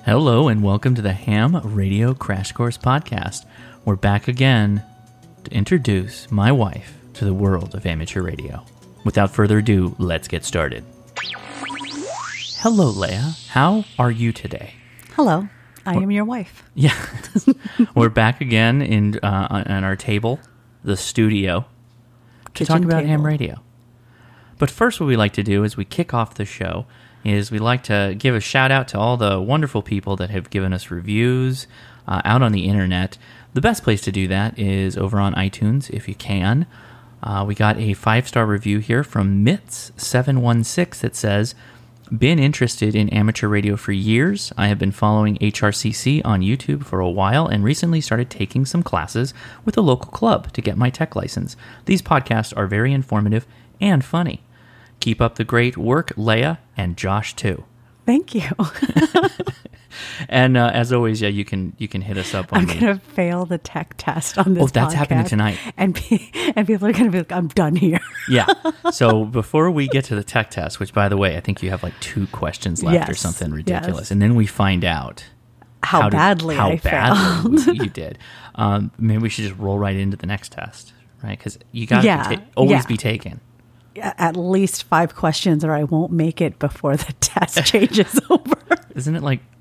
Hello and welcome to the Ham Radio Crash Course Podcast. We're back again to introduce my wife to the world of amateur radio. Without further ado, let's get started. Hello, Leah. How are you today? Hello. I am your wife. Yeah. We're back again in on our table, the studio, to talk about ham radio. But first, what we like to do is we kick off the show is we like to give a shout out to all the wonderful people that have given us reviews out on the internet. The best place to do that is over on iTunes, if you can. We got a 5-star review here from Mitz716 that says, "Been interested in amateur radio for years. I have been following HRCC on YouTube for a while and recently started taking some classes with a local club to get my tech license. These podcasts are very informative and funny. Keep up the great work, Leah, and Josh too." Thank you. And as always, yeah, you can hit us up on I'm going to fail the tech test on this podcast. Oh, that's happening tonight. And people are going to be like, I'm done here. Yeah. So before we get to the tech test, which, by the way, I think you have like 2 questions left or something ridiculous. Yes. And then we find out how badly I failed. you did. Maybe we should just roll right into the next test, right? Because you got to always be taken. At least 5 questions or I won't make it before the test changes over. Isn't it like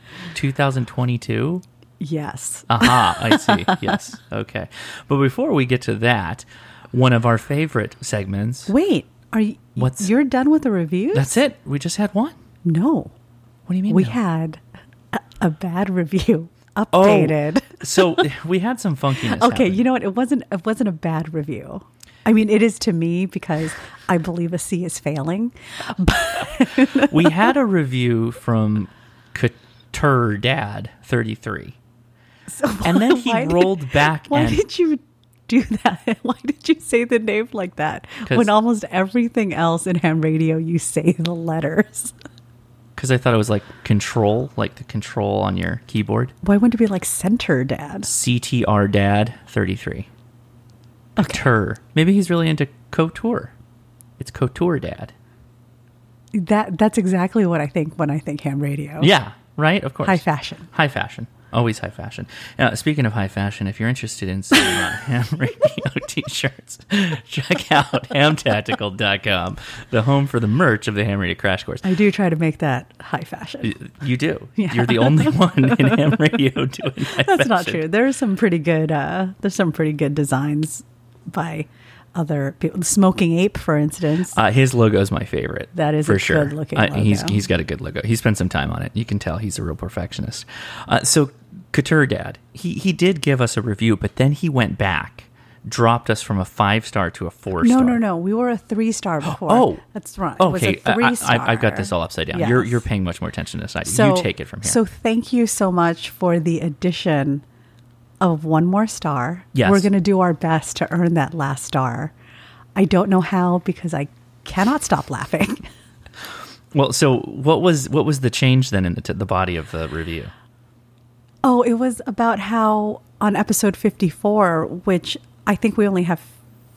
2022? Yes. Aha, I see. Yes. Okay. But before we get to that, one of our favorite segments. Wait, you're done with the reviews? That's it. We just had one. No. What do you mean? We no? had a bad review updated. Oh, so we had some funkiness. Okay, happen. you know what? It wasn't a bad review. I mean, it is to me because I believe a C is failing. But we had a review from Couture Dad 33. So and then he rolled back. Why did you do that? Why did you say the name like that? When almost everything else in ham radio, you say the letters. Because I thought it was like control, like the control on your keyboard. Why wouldn't it be like Center Dad? CTR Dad 33. Couture. Okay. Maybe he's really into couture. It's Couture Dad. That's exactly what I think when I think ham radio. Yeah, right? Of course. High fashion. High fashion. Always high fashion. Speaking of high fashion, if you're interested in some ham radio t-shirts, check out hamtactical.com, the home for the merch of the Ham Radio Crash Course. I do try to make that high fashion. You do. Yeah. You're the only one in ham radio doing high fashion. That's not true. There's some pretty good designs by other people. The Smoking Ape, for instance. His logo is my favorite. That is for a sure. good-looking logo. He's got a good logo. He spent some time on it. You can tell he's a real perfectionist. So Couture Dad, he did give us a review, but then he went back, dropped us from a 5-star to a 4-star. No. We were a 3-star before. Oh, that's right. Okay, it was a 3-star. I've got this all upside down. Yes. You're paying much more attention to this side. So, you take it from here. So thank you so much for the addition of 1 more star. Yes. We're going to do our best to earn that last star. I don't know how because I cannot stop laughing. Well, so what was the change then in the body of the review? Oh, it was about how on episode 54, which I think we only have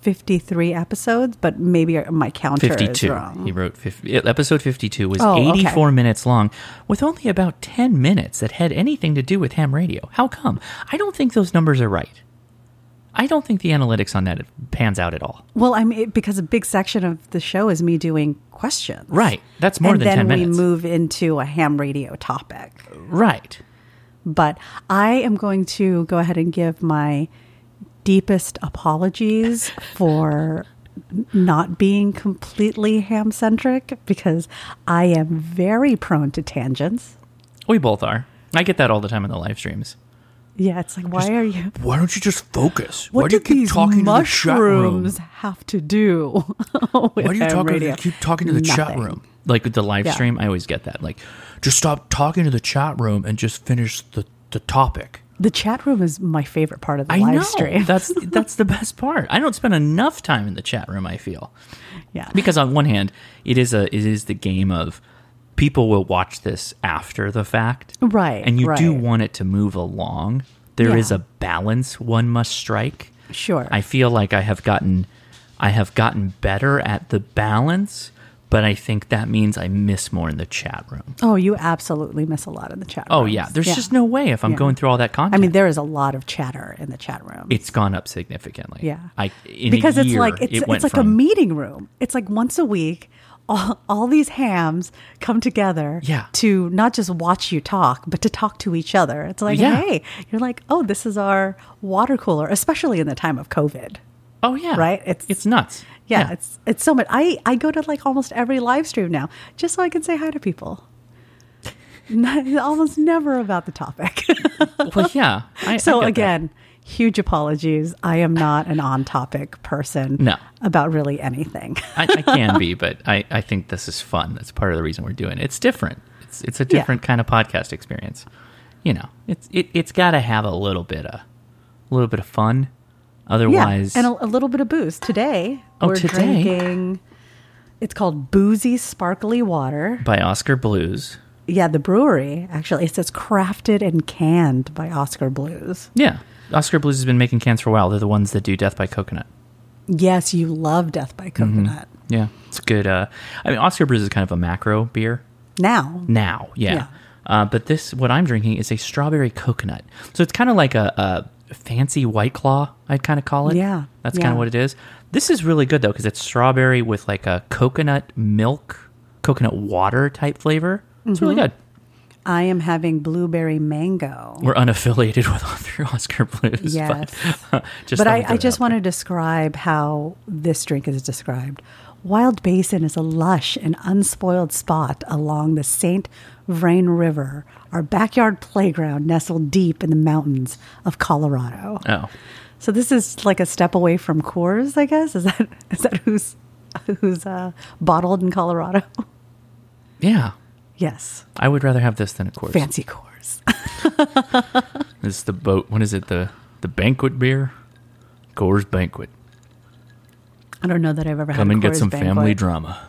53 episodes, but maybe my counter 52. is wrong. He wrote episode 52 was 84 minutes long with only about 10 minutes that had anything to do with ham radio. How come? I don't think those numbers are right. I don't think the analytics on that pans out at all. Well, I mean, because a big section of the show is me doing questions. Right. That's more than 10 minutes. And then we move into a ham radio topic. Right. But I am going to go ahead and give my deepest apologies for not being completely ham-centric because I am very prone to tangents. We both are. I get that all the time in the live streams. Yeah, it's like, why don't you just focus? What Why do you keep talking to the chat room? mushrooms have to do with Why do you keep talking to the chat Nothing. room? Like with the live stream, I always get that. Like, just stop talking to the chat room and just finish the topic. The chat room is my favorite part of the live stream. That's the best part. I don't spend enough time in the chat room, I feel. Yeah. Because on one hand, it is the game of people will watch this after the fact. Right. And you do want it to move along. There is a balance one must strike. Sure. I feel like I have gotten better at the balance, but I think that means I miss more in the chat room. Oh, you absolutely miss a lot in the chat room. Oh, yeah. There's just no way if I'm going through all that content. I mean, there is a lot of chatter in the chat room. It's gone up significantly. Yeah. Because it's like it's like a meeting room. It's like once a week, all these hams come together to not just watch you talk, but to talk to each other. It's like, hey, you're like, oh, this is our water cooler, especially in the time of COVID. Oh, yeah. Right? It's nuts. Yeah, it's so much. I go to like almost every live stream now just so I can say hi to people. Almost never about the topic. Well, yeah. So again, huge apologies. I am not an on-topic person about really anything. I can be, but I think this is fun. That's part of the reason we're doing it. It's different. It's a different kind of podcast experience. You know, it's got to have a little bit of fun. Otherwise, and a little bit of booze. Today, we're drinking. It's called Boozy Sparkly Water by Oscar Blues. Yeah, the brewery actually. It says crafted and canned by Oscar Blues. Yeah, Oscar Blues has been making cans for a while. They're the ones that do Death by Coconut. Yes, you love Death by Coconut. Mm-hmm. Yeah, it's good. I mean, Oscar Blues is kind of a macro beer. Now, yeah. But what I'm drinking is a strawberry coconut. So it's kind of like a fancy White Claw, I'd kind of call it. Yeah. That's kind of what it is. This is really good, though, because it's strawberry with like a coconut milk, coconut water type flavor. It's really good. I am having blueberry mango. We're unaffiliated with Oscar Blues. Yes. But I just want to describe how this drink is described. Wild Basin is a lush and unspoiled spot along the St. Vrain River, our backyard playground nestled deep in the mountains of Colorado. Oh. So this is like a step away from Coors, I guess? Is that who's bottled in Colorado? Yeah. Yes. I would rather have this than a Coors. Fancy Coors. This is the boat. What is it? The banquet beer? Coors Banquet. I don't know that I've ever had a Coors Come and get some Banquet. family drama.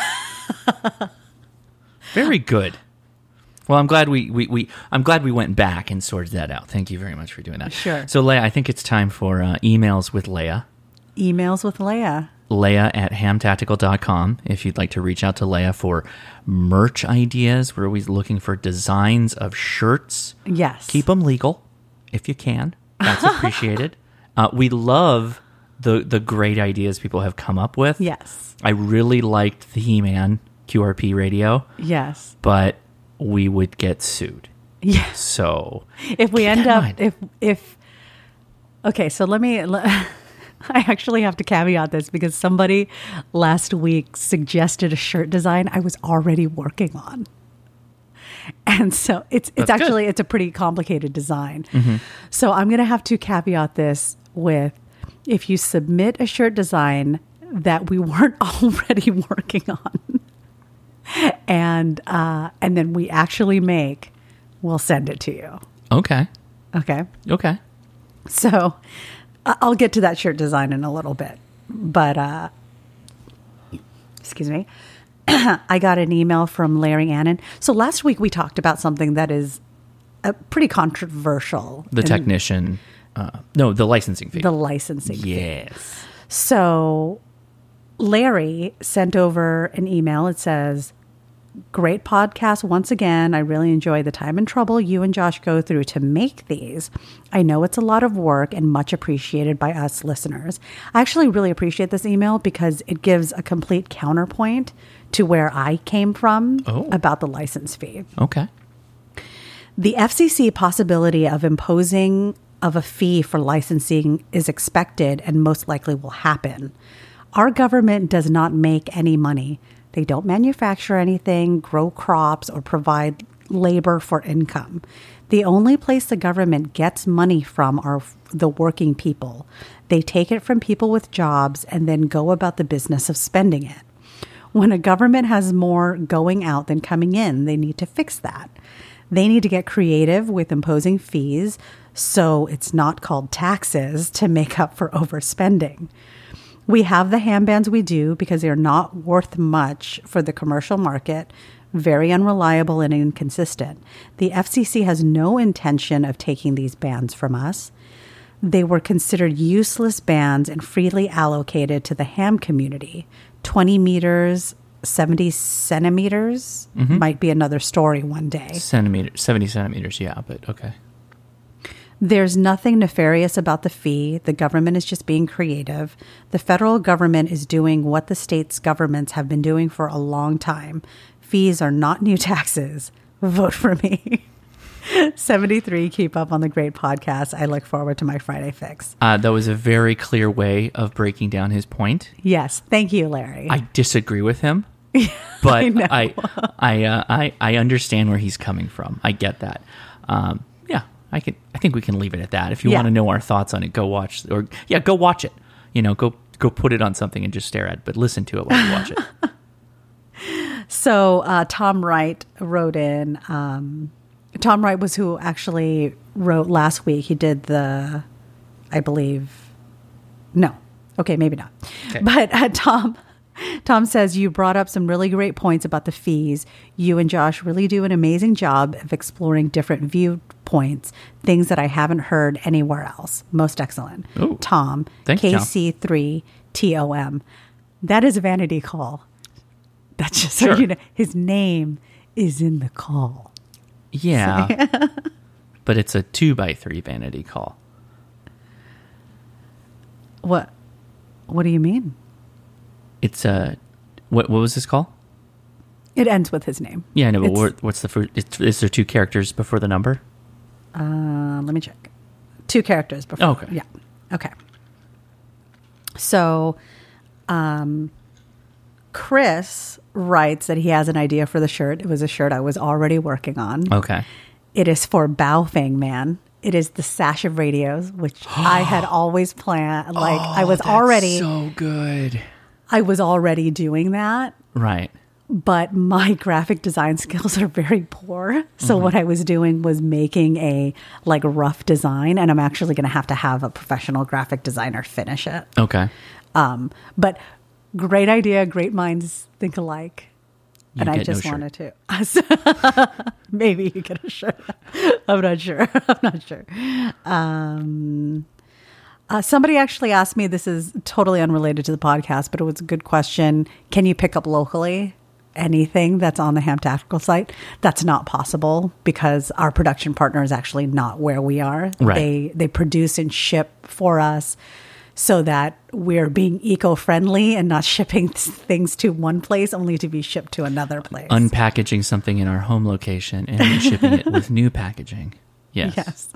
Very good. Well, I'm glad I'm glad we went back and sorted that out. Thank you very much for doing that. Sure. So, Leah, I think it's time for emails with Leah. Emails with Leah. Leah at hamtactical.com if you'd like to reach out to Leah for merch ideas. We're always looking for designs of shirts. Yes. Keep them legal if you can. That's appreciated. We love the great ideas people have come up with. Yes. I really liked the He-Man QRP radio. Yes. But we would get sued. Yes. So if we end up, if okay, so I actually have to caveat this because somebody last week suggested a shirt design I was already working on. And so it's actually, it's a pretty complicated design. Mm-hmm. So I'm going to have to caveat this with, if you submit a shirt design that we weren't already working on and then we actually make, we'll send it to you. Okay. So I'll get to that shirt design in a little bit, but excuse me. I got an email from Larry Annan. So last week we talked about something that is pretty controversial. The technician, the licensing fee. The licensing fee. Yes. So Larry sent over an email. It says, "Great podcast once again. I really enjoy the time and trouble you and Josh go through to make these. I know it's a lot of work and much appreciated by us listeners." I actually really appreciate this email because it gives a complete counterpoint to where I came from about the license fee. Okay. The FCC possibility of imposing of a fee for licensing is expected and most likely will happen. Our government does not make any money. They don't manufacture anything, grow crops, or provide labor for income. The only place the government gets money from are the working people. They take it from people with jobs and then go about the business of spending it. When a government has more going out than coming in, they need to fix that. They need to get creative with imposing fees so it's not called taxes to make up for overspending. We have the ham bands we do because they are not worth much for the commercial market, very unreliable and inconsistent. The FCC has no intention of taking these bands from us. They were considered useless bands and freely allocated to the ham community. 20 meters 70 centimeters might be another story one day. 70 centimeters, yeah, but okay. There's nothing nefarious about the fee. The government is just being creative. The federal government is doing what the states' governments have been doing for a long time. Fees are not new taxes. Vote for me. 73, keep up on the great podcast. I look forward to my Friday fix. That was a very clear way of breaking down his point. Yes. Thank you, Larry. I disagree with him, but I understand where he's coming from. I get that. Yeah, I think we can leave it at that. If you want to know our thoughts on it, go watch go watch it. Go put it on something and just stare at it, but listen to it while you watch it. So Tom Wright wrote in. Tom Wright was who actually wrote last week. He did the, I believe, no. Okay, maybe not. Okay. But Tom says, you brought up some really great points about the fees. You and Josh really do an amazing job of exploring different viewpoints, things that I haven't heard anywhere else. Most excellent. Ooh. Tom, KC3TOM. That is a vanity call. That's just so you know. His name is in the call. Yeah, but it's a 2x3 vanity call. What do you mean? It's a what was this call? It ends with his name. Yeah, I know, but what's the first? Is there 2 characters before the number? Let me check. 2 characters before. Okay. Yeah. Okay. So, Chris writes that he has an idea for the shirt. It was a shirt I was already working on. Okay. It is for Baofeng Man. It is the Sash of Radios, which I had always planned. Like I was already so good. I was already doing that. Right. But my graphic design skills are very poor. So what I was doing was making a rough design, and I'm actually going to have a professional graphic designer finish it. Okay. But great idea, great minds think alike. And I just wanted to. Maybe you get a shirt. I'm not sure. Somebody actually asked me, this is totally unrelated to the podcast, but it was a good question. Can you pick up locally anything that's on the Ham Tactical site? That's not possible because our production partner is actually not where we are. Right. They produce and ship for us so that we're being eco-friendly and not shipping things to one place only to be shipped to another place. Unpackaging something in our home location and then shipping it with new packaging. Yes.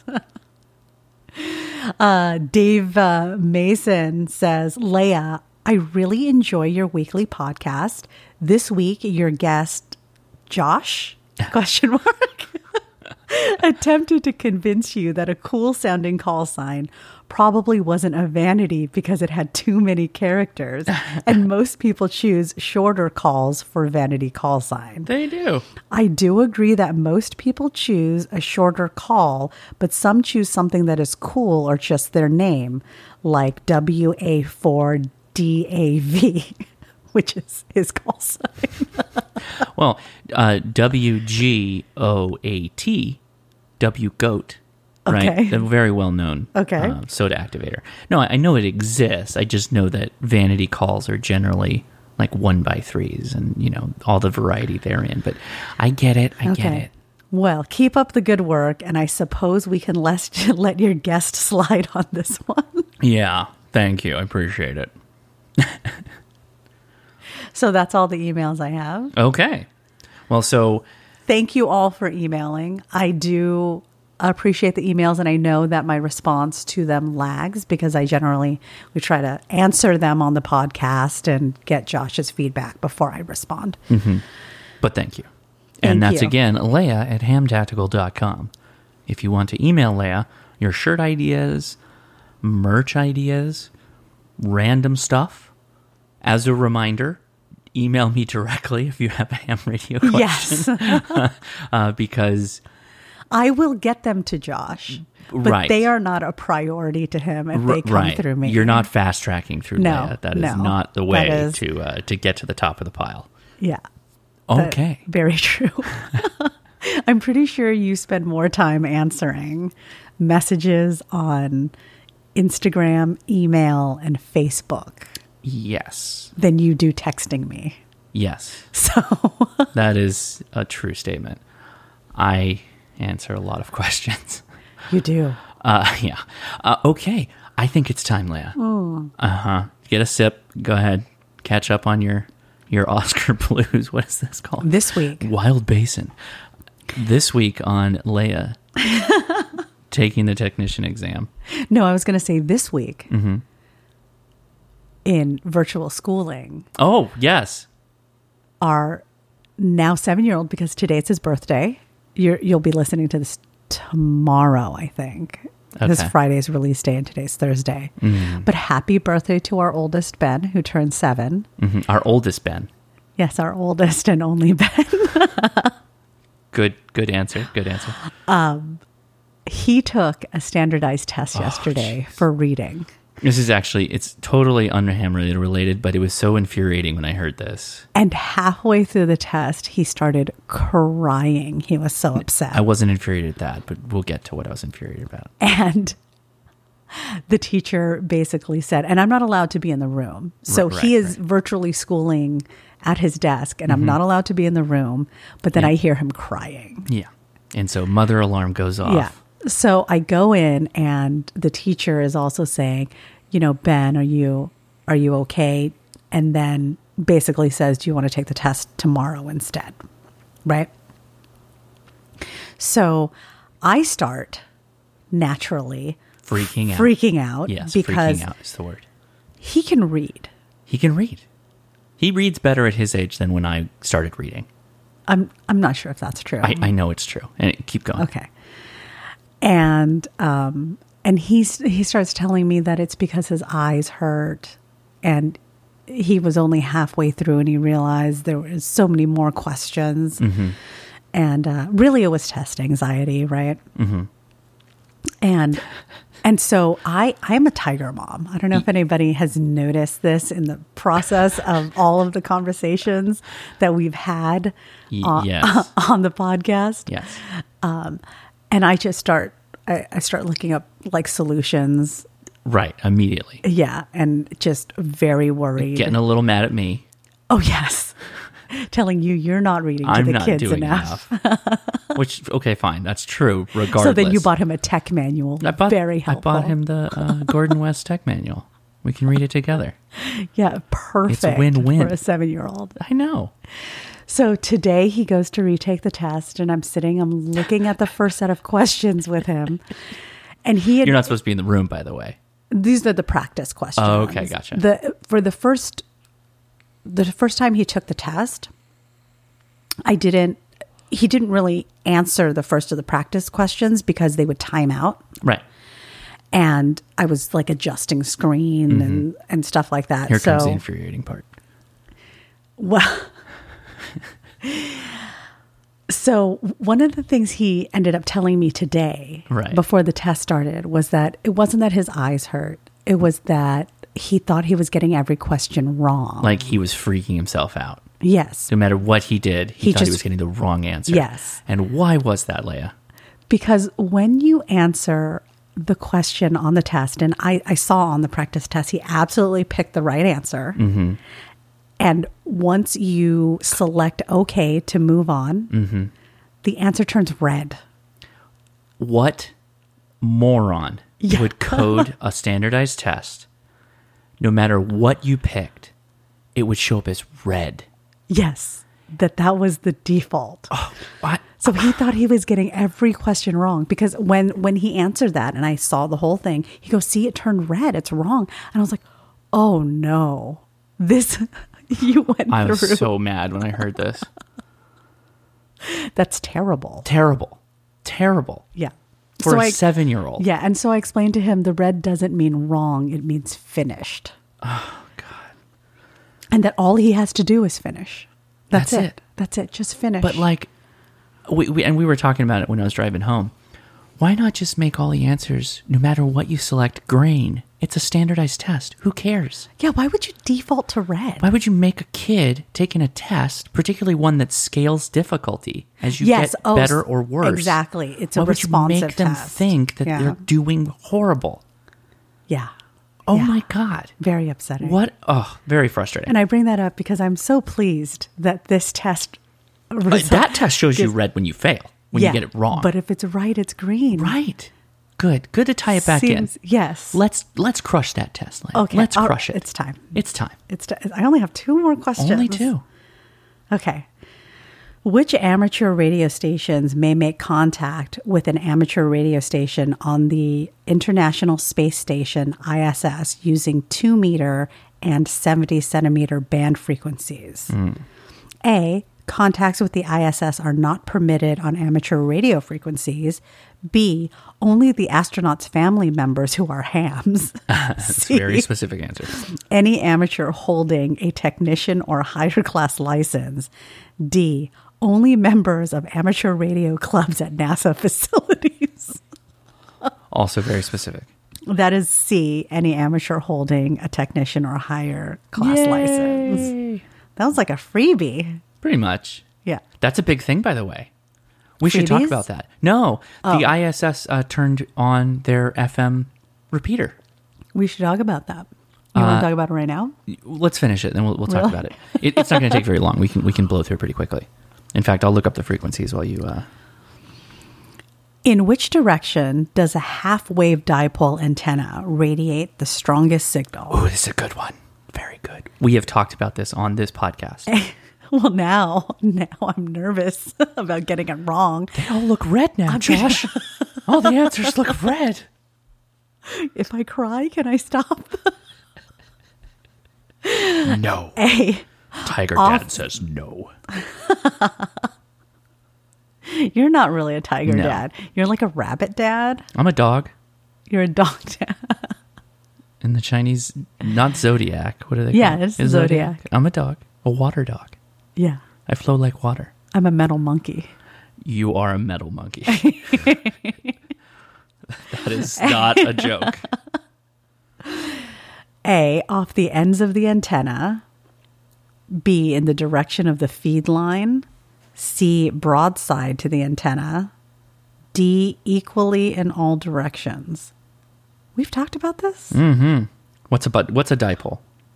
Dave Mason says, Leah, I really enjoy your weekly podcast. This week, your guest, Josh, question mark, attempted to convince you that a cool sounding call sign probably wasn't a vanity because it had too many characters, and most people choose shorter calls for vanity call sign. They do. I do agree that most people choose a shorter call, but some choose something that is cool or just their name, like WA4DAV, which is his call sign. Well, WGOAT, WGOAT. Right, Okay. a very well-known soda activator. No, I know it exists. I just know that vanity calls are generally like 1x3s and, all the variety therein. But I get it. I get it. Well, keep up the good work, and I suppose we can let your guest slide on this one. Yeah, thank you. I appreciate it. So that's all the emails I have. Okay. Well, so... Thank you all for emailing. I do appreciate the emails, and I know that my response to them lags because we try to answer them on the podcast and get Josh's feedback before I respond. Mm-hmm. But thank you. And that's again, Leah at hamtactical.com. If you want to email Leah your shirt ideas, merch ideas, random stuff, as a reminder, email me directly if you have a ham radio question. Yes. Because I will get them to Josh, but they are not a priority to him if they come through me. You're not fast tracking through Leah. That is not the way to get to the top of the pile. Yeah. Okay. Very true. I'm pretty sure you spend more time answering messages on Instagram, email, and Facebook. Yes. Than you do texting me. Yes. So That is a true statement. I answer a lot of questions. you do. Yeah. Okay. I think it's time, Leah. Get a sip. Go ahead. Catch up on your Oscar blues. What is this called? This week. Wild Basin. This week on Leah taking the technician exam. No, I was going to say this week in virtual schooling. Oh, yes. Our now 7-year-old, because today it's his birthday. You'll be listening to this tomorrow, I think. This Okay. Friday's release day and today's Thursday. But happy birthday to our oldest Ben, who turned 7. Our oldest Ben. Yes, our oldest and only Ben. Good answer. Good answer. He took a standardized test yesterday for reading. This is actually, it's totally Ham Radio related, but it was so infuriating when I heard this. And halfway through the test, he started crying. He was so upset. I wasn't infuriated at that, but we'll get to what I was infuriated about. And the teacher basically said, and I'm not allowed to be in the room. So he is virtually schooling at his desk, and I'm not allowed to be in the room. But then I hear him crying. Yeah. And so mother alarm goes off. Yeah. So I go in, and the teacher is also saying, Ben, are you okay? And then basically says, do you want to take the test tomorrow instead? Right? So I start naturally freaking out. Yes, because freaking out is the word. he can read. He can read. He reads better at his age than when I started reading. I'm not sure if that's true. I know it's true. And keep going. Okay. And he starts telling me that it's because his eyes hurt, and he was only halfway through and he realized there was so many more questions. And really it was test anxiety, right? And so I'm a tiger mom. I don't know if anybody has noticed this in the process of all of the conversations that we've had Yes. on the podcast. Yes. And I just start looking up like solutions. Right. Immediately. Yeah. And just very worried. Getting a little mad at me. Oh, yes. Telling you're not reading to I'm the not kids doing enough. Which, okay, fine. That's true, regardless. So then you bought him a tech manual. Very helpful. I bought him the Gordon West Tech Manual. We can read it together. Yeah, perfect. It's a win-win. For a 7-year-old. I know. So today he goes to retake the test, and I'm looking at the first set of questions with him. And You're not supposed to be in the room, by the way. These are the practice questions. Oh, okay, gotcha. The first time he took the test, he didn't really answer the first of the practice questions because they would time out. Right. And I was like adjusting screen and stuff like that. Here comes the infuriating part. Well, so one of the things he ended up telling me today, before the test started, was that it wasn't that his eyes hurt. It was that he thought he was getting every question wrong. Like he was freaking himself out. Yes. No matter what he did, he thought he was getting the wrong answer. Yes. And why was that, Leah? Because when you answer the question on the test, and I saw on the practice test, he absolutely picked the right answer. And once you select OK to move on, the answer turns red. What moron would code a standardized test? No matter what you picked, it would show up as red. Yes, that was the default. Oh, what? So he thought he was getting every question wrong, because when he answered that and I saw the whole thing, he goes, see, it turned red. It's wrong. And I was like, oh, no. This, you went through. I was so mad when I heard this. That's terrible. Terrible. Terrible. Yeah. For a 7-year-old. Yeah. And so I explained to him the red doesn't mean wrong. It means finished. Oh, God. And that all he has to do is finish. That's it. That's it. Just finish. But like, we were talking about it when I was driving home. Why not just make all the answers, no matter what you select, green? It's a standardized test. Who cares? Yeah, why would you default to red? Why would you make a kid taking a test, particularly one that scales difficulty as you get better or worse? Exactly. It's a responsive test. Why would you make them think that they're doing horrible? Yeah. Oh Yeah. my God. Very upsetting. What? Oh, very frustrating. And I bring that up because I'm so pleased that this test That test shows you red when you fail, when you get it wrong. But if it's right, it's green. Right. Good to tie it back in. Yes. Let's crush that test line. Okay. Let's crush it. It's time. It's time. I only have 2 more questions. Only 2. Okay. Which amateur radio stations may make contact with an amateur radio station on the International Space Station, ISS, using 2-meter and 70-centimeter band frequencies? A, contacts with the ISS are not permitted on amateur radio frequencies. B, only the astronauts' family members who are hams. That's a very specific answer. Any amateur holding a technician or higher class license. D, only members of amateur radio clubs at NASA facilities. Also very specific. That is C, any amateur holding a technician or higher class license. That was like a freebie. Pretty much. Yeah. That's a big thing, by the way. We should talk Freebies? about that. No, the ISS turned on their FM repeater. We should talk about that. You want to talk about it right now? Let's finish it, and we'll talk Really? about it. It's not going to take very long. We can blow through pretty quickly. In fact, I'll look up the frequencies while you... In which direction does a half-wave dipole antenna radiate the strongest signal? Oh, this is a good one. Very good. We have talked about this on this podcast. Well, now I'm nervous about getting it wrong. They all look red now, Josh. All the answers look red. If I cry, can I stop? No. A, Tiger Dad says no. you're not really a tiger No. dad. You're like a rabbit dad. I'm a dog You're a dog dad. in the Chinese, not zodiac. What are they Yeah, called? it's Is zodiac. I'm a dog, a water dog. Yeah. I flow like water. I'm a metal monkey. You are a metal monkey. That is not a joke. A, off the ends of the antenna. B, in the direction of the feed line. C, broadside to the antenna. D, equally in all directions. We've talked about this? What's a dipole?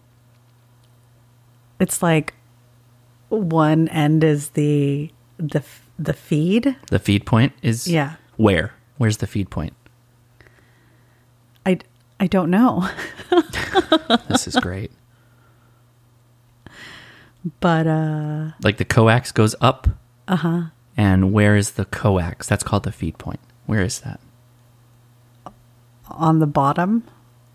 It's like one end is the feed. The feed point is Yeah. where? Where's the feed point? I don't know. This is great. But Like the coax goes up. And where is the coax? That's called the feed point. Where is that? on the bottom.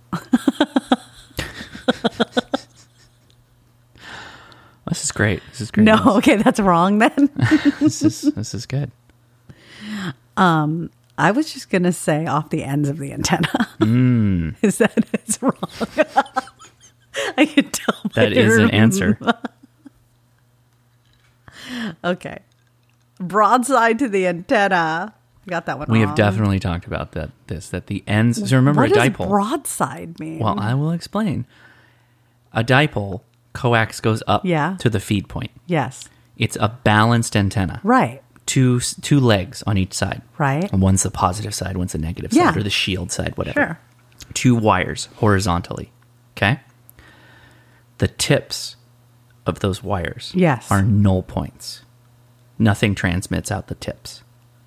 This is great. This is great. No, okay, that's wrong then. This is good. I was just going to say off the ends of the antenna. Is that it's wrong? I can tell. That is an answer. Okay. Broadside to the antenna. Got that one We wrong. have definitely talked about that the ends. So remember What a does dipole. broadside mean? Well, I will explain. A dipole, coax goes up Yeah. to the feed point. Yes. It's a balanced antenna. Right. Two legs on each side. Right. And one's the positive side, one's the negative Yeah. side, or the shield side, whatever. Sure. 2 wires horizontally. Okay? The tips of those wires Yes. are null points. Nothing transmits out the tips.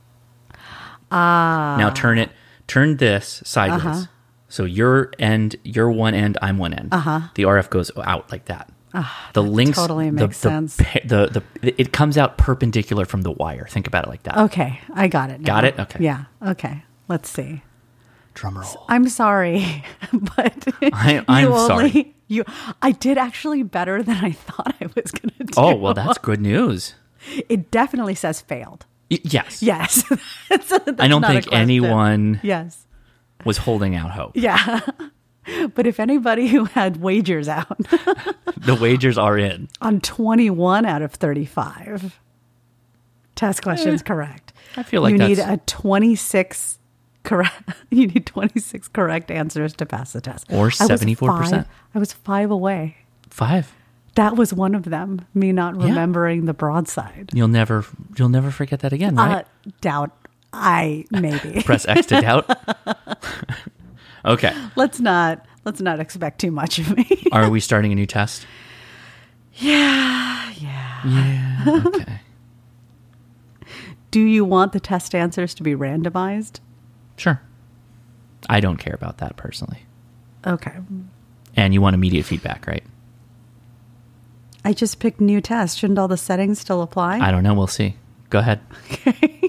Now turn this sideways. Uh-huh. So you're one end, I'm one end. The RF goes out like that. The links totally makes sense. It comes out perpendicular from the wire. Think about it like that. Okay. I got it now. Got it? Okay. Yeah. Okay. Let's see. Drum roll. I'm sorry, but I'm sorry. I did actually better than I thought I was going to do. Oh, well, that's good news. It definitely says failed. Yes. Yes. That's I don't not a think question. anyone Yes. was holding out hope. Yeah. But if anybody who had wagers out The wagers are in. on 21 out of 35 test questions correct. I feel like you need that's- a 26 correct. You need 26 correct answers to pass the test. Or 74%. I was 5 away. 5. That was one of them. Me not remembering the broadside. You'll never forget that again, right? Doubt. I maybe. Press X to doubt. Okay. Let's not Let's not expect too much of me. Are we starting a new test? Yeah. Yeah. Okay. Do you want the test answers to be randomized? Sure. I don't care about that personally. Okay. And you want immediate feedback, right? I just picked new test. Shouldn't all the settings still apply? I don't know. We'll see. Go ahead. Okay.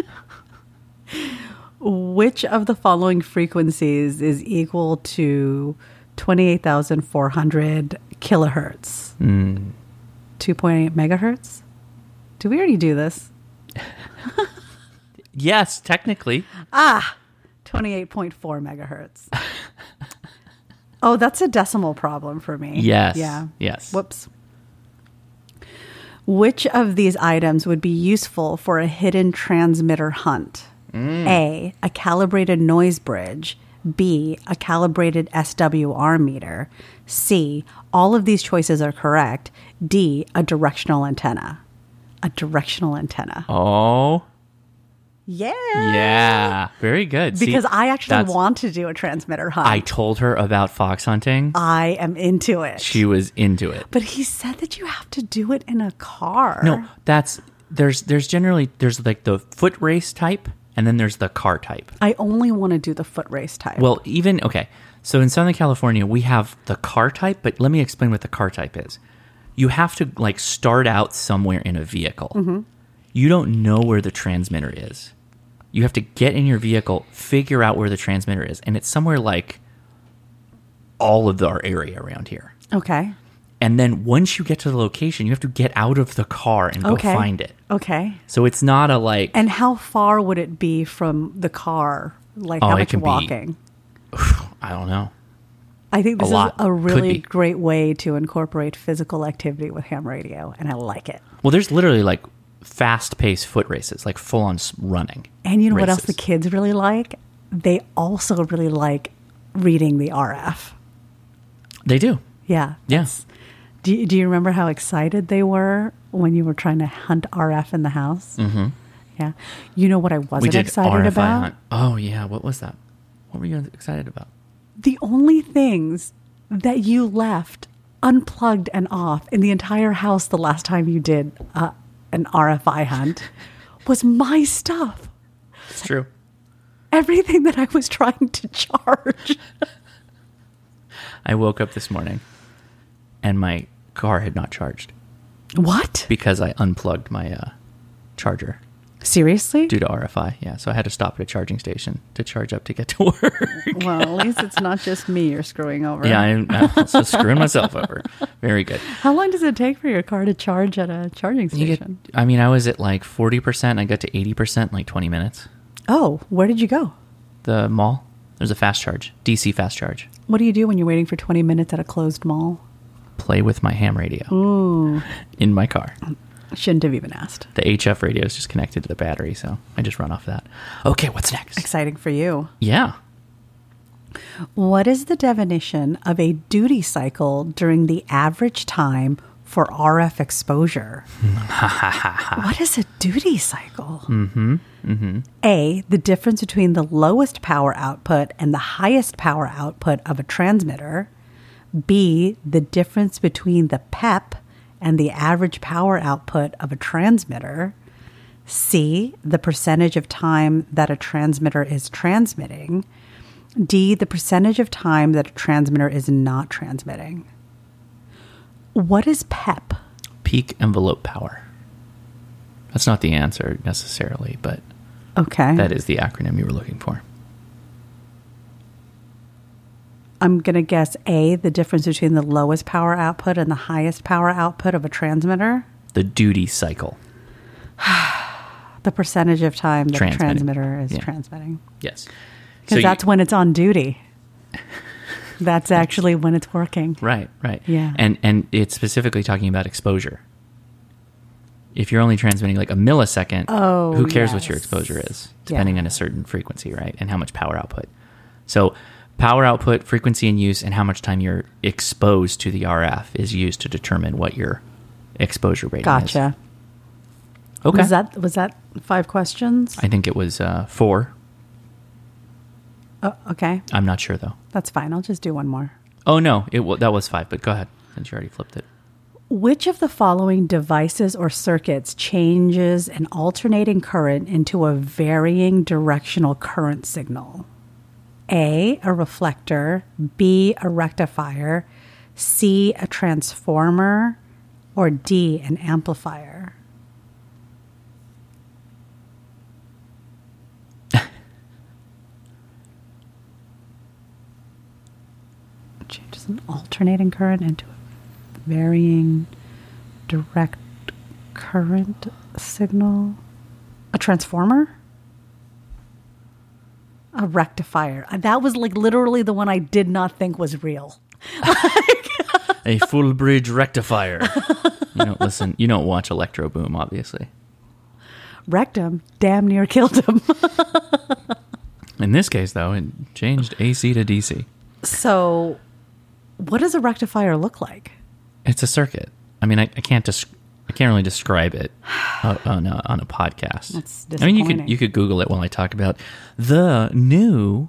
Which of the following frequencies is equal to 28,400 kilohertz? 2.8 megahertz? Did we already do this? Yes, technically. 28.4 megahertz. Oh, that's a decimal problem for me. Yes. Yeah. Yes. Whoops. Which of these items would be useful for a hidden transmitter hunt? A calibrated noise bridge. B, a calibrated SWR meter. C, all of these choices are correct. D, a directional antenna. A directional antenna. Oh. Yeah. Yeah. Very good. Because See, I actually that's- want to do a transmitter hunt. I told her about fox hunting. I am into it. She was into it. But he said that you have to do it in a car. No, there's generally like the foot race type, and then there's the car type. I only want to do the foot race type. Well, okay. So in Southern California, we have the car type, but let me explain what the car type is. You have to like start out somewhere in a vehicle. Mm-hmm. You don't know where the transmitter is. You have to get in your vehicle, figure out where the transmitter is, and it's somewhere like all of our area around here. Okay. And then once you get to the location, you have to get out of the car and go Okay. find it. Okay. So it's not a like, And how far would it be from the car? Like how it much can be- walking? I don't know. I think this is lot. a Could really be. great way to incorporate physical activity with ham radio, and I like it. Well, there's literally like fast-paced foot races, like full-on running. And you know what else the races. kids really like? They also really like reading the RF. They do. Yeah. Yeah. Do you remember how excited they were when you were trying to hunt RF in the house? Mm-hmm. Yeah. You know what I We wasn't did excited RFI about? hunt. Oh, yeah. What was that? What were you excited about? The only things that you left unplugged and off in the entire house the last time you did an RFI hunt was my stuff. It's true. Everything that I was trying to charge. I woke up this morning and my car had not charged What? because I unplugged my charger Seriously? due to RFI. Yeah, so I had to stop at a charging station to charge up to get to work. Well, at least it's not just me you're screwing over. Yeah, I'm also screwing myself over. Very good. How long does it take for your car to charge at a charging station? I was at like 40%. I got to 80% in like 20 minutes. Oh, where did you go? The mall, there's a fast charge, DC fast charge. What do you do when you're waiting for 20 minutes at a closed mall? Play with my ham radio in my car. Shouldn't have even asked. The HF radio is just connected to the battery, so I just run off that. Okay, what's next? Exciting for you. Yeah. What is the definition of a duty cycle during the average time for RF exposure? What is a duty cycle? A, the difference between the lowest power output and the highest power output of a transmitter. B, the difference between the PEP and the average power output of a transmitter. C, the percentage of time that a transmitter is transmitting. D, the percentage of time that a transmitter is not transmitting. What is PEP? Peak envelope power. That's not the answer necessarily, but Okay. that is the acronym you were looking for. I'm going to guess A, the difference between the lowest power output and the highest power output of a transmitter. The duty cycle. The percentage of time that a Transmitting. transmitter is Yeah. transmitting. Yes. Because that's when it's on duty. That's actually when it's working. Right. Yeah. And it's specifically talking about exposure. If you're only transmitting like a millisecond, Oh, who cares what your yes. exposure is, depending Yeah. on a certain frequency, right? And how much power output. So power output, frequency in use, and how much time you're exposed to the RF is used to determine what your exposure rating is. Gotcha. Okay. Was that 5 questions? I think it was 4. Oh, okay. I'm not sure, though. That's fine. I'll just do one more. Oh, no. That was 5, but go ahead, since you already flipped it. Which of the following devices or circuits changes an alternating current into a varying directional current signal? A, a reflector, B, a rectifier, C, a transformer, or D, an amplifier? Changes an alternating current into a varying direct current signal. A transformer? A rectifier. That was like literally the one I did not think was real. A full bridge rectifier. Listen, you don't watch Electro Boom, obviously. Wrecked him. Damn near killed him. In this case, though, it changed AC to DC. So, what does a rectifier look like? It's a circuit. I mean, I can't really describe it on a podcast. That's I mean, disappointing. you could Google it while I talk about the new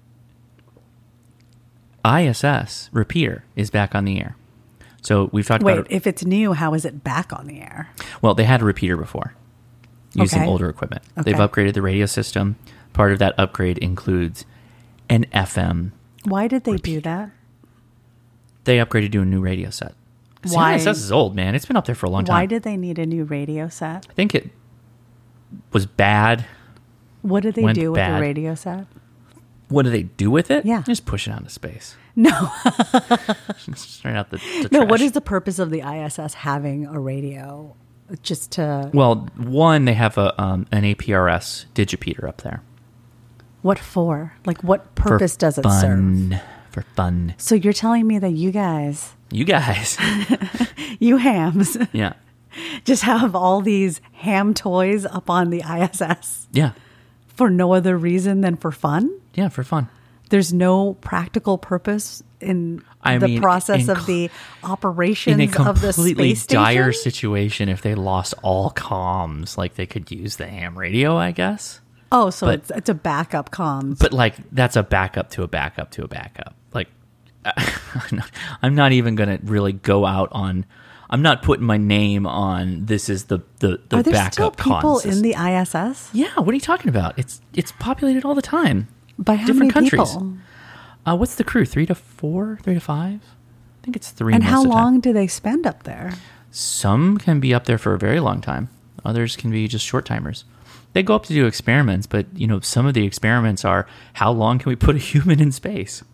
ISS repeater is back on the air. So we've talked about it. Wait, if it's new, how is it back on the air? Well, they had a repeater before using Okay. older equipment. Okay. They've upgraded the radio system. Part of that upgrade includes an FM. Why did they do that? They upgraded to a new radio set. Why? CISS is old, man. It's been up there for a long time. Why did they need a new radio set? I think it was bad. What did they Went do with bad. the radio set? What do they do with it? Yeah. Just push it out into space. No. Straight out the No, trash. what is the purpose of the ISS having a radio? Just to... Well, one, they have an APRS digipeater up there. What for? Like, what purpose does it serve? For fun. So you're telling me that you guys, You guys. you hams, Yeah. just have all these ham toys up on the ISS Yeah. for no other reason than for fun? Yeah, for fun. There's no practical purpose in I the mean, process in of the operations In a of the completely space dire station? situation, if they lost all comms, like they could use the ham radio, I guess. Oh, so but- it's a backup comms. But like that's a backup to a backup to a backup. Like I'm not even going to really go out on. I'm not putting my name on. This is the Are there backup still people comms. in the ISS? Yeah, what are you talking about? It's populated all the time. By how Different many countries. people? What's the crew? 3 to 4, 3 to 5? I think it's 3. And most how of the time. long do they spend up there? Some can be up there for a very long time. Others can be just short timers. They go up to do experiments, but some of the experiments are how long can we put a human in space?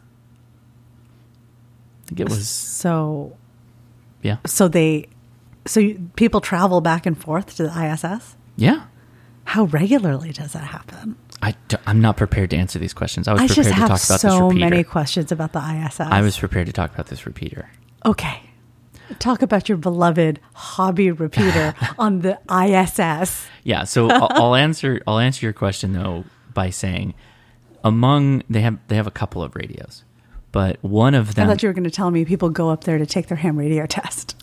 I think it was So yeah. People travel back and forth to the ISS? Yeah. How regularly does that happen? I'm not prepared to answer these questions. I was I prepared just to have talk about this so repeater. many questions about the ISS. I was prepared to talk about this repeater. Okay. Talk about your beloved hobby repeater on the ISS. Yeah, so I'll answer your question though by saying they have a couple of radios, but one of I them thought you were going to tell me people go up there to take their ham radio test.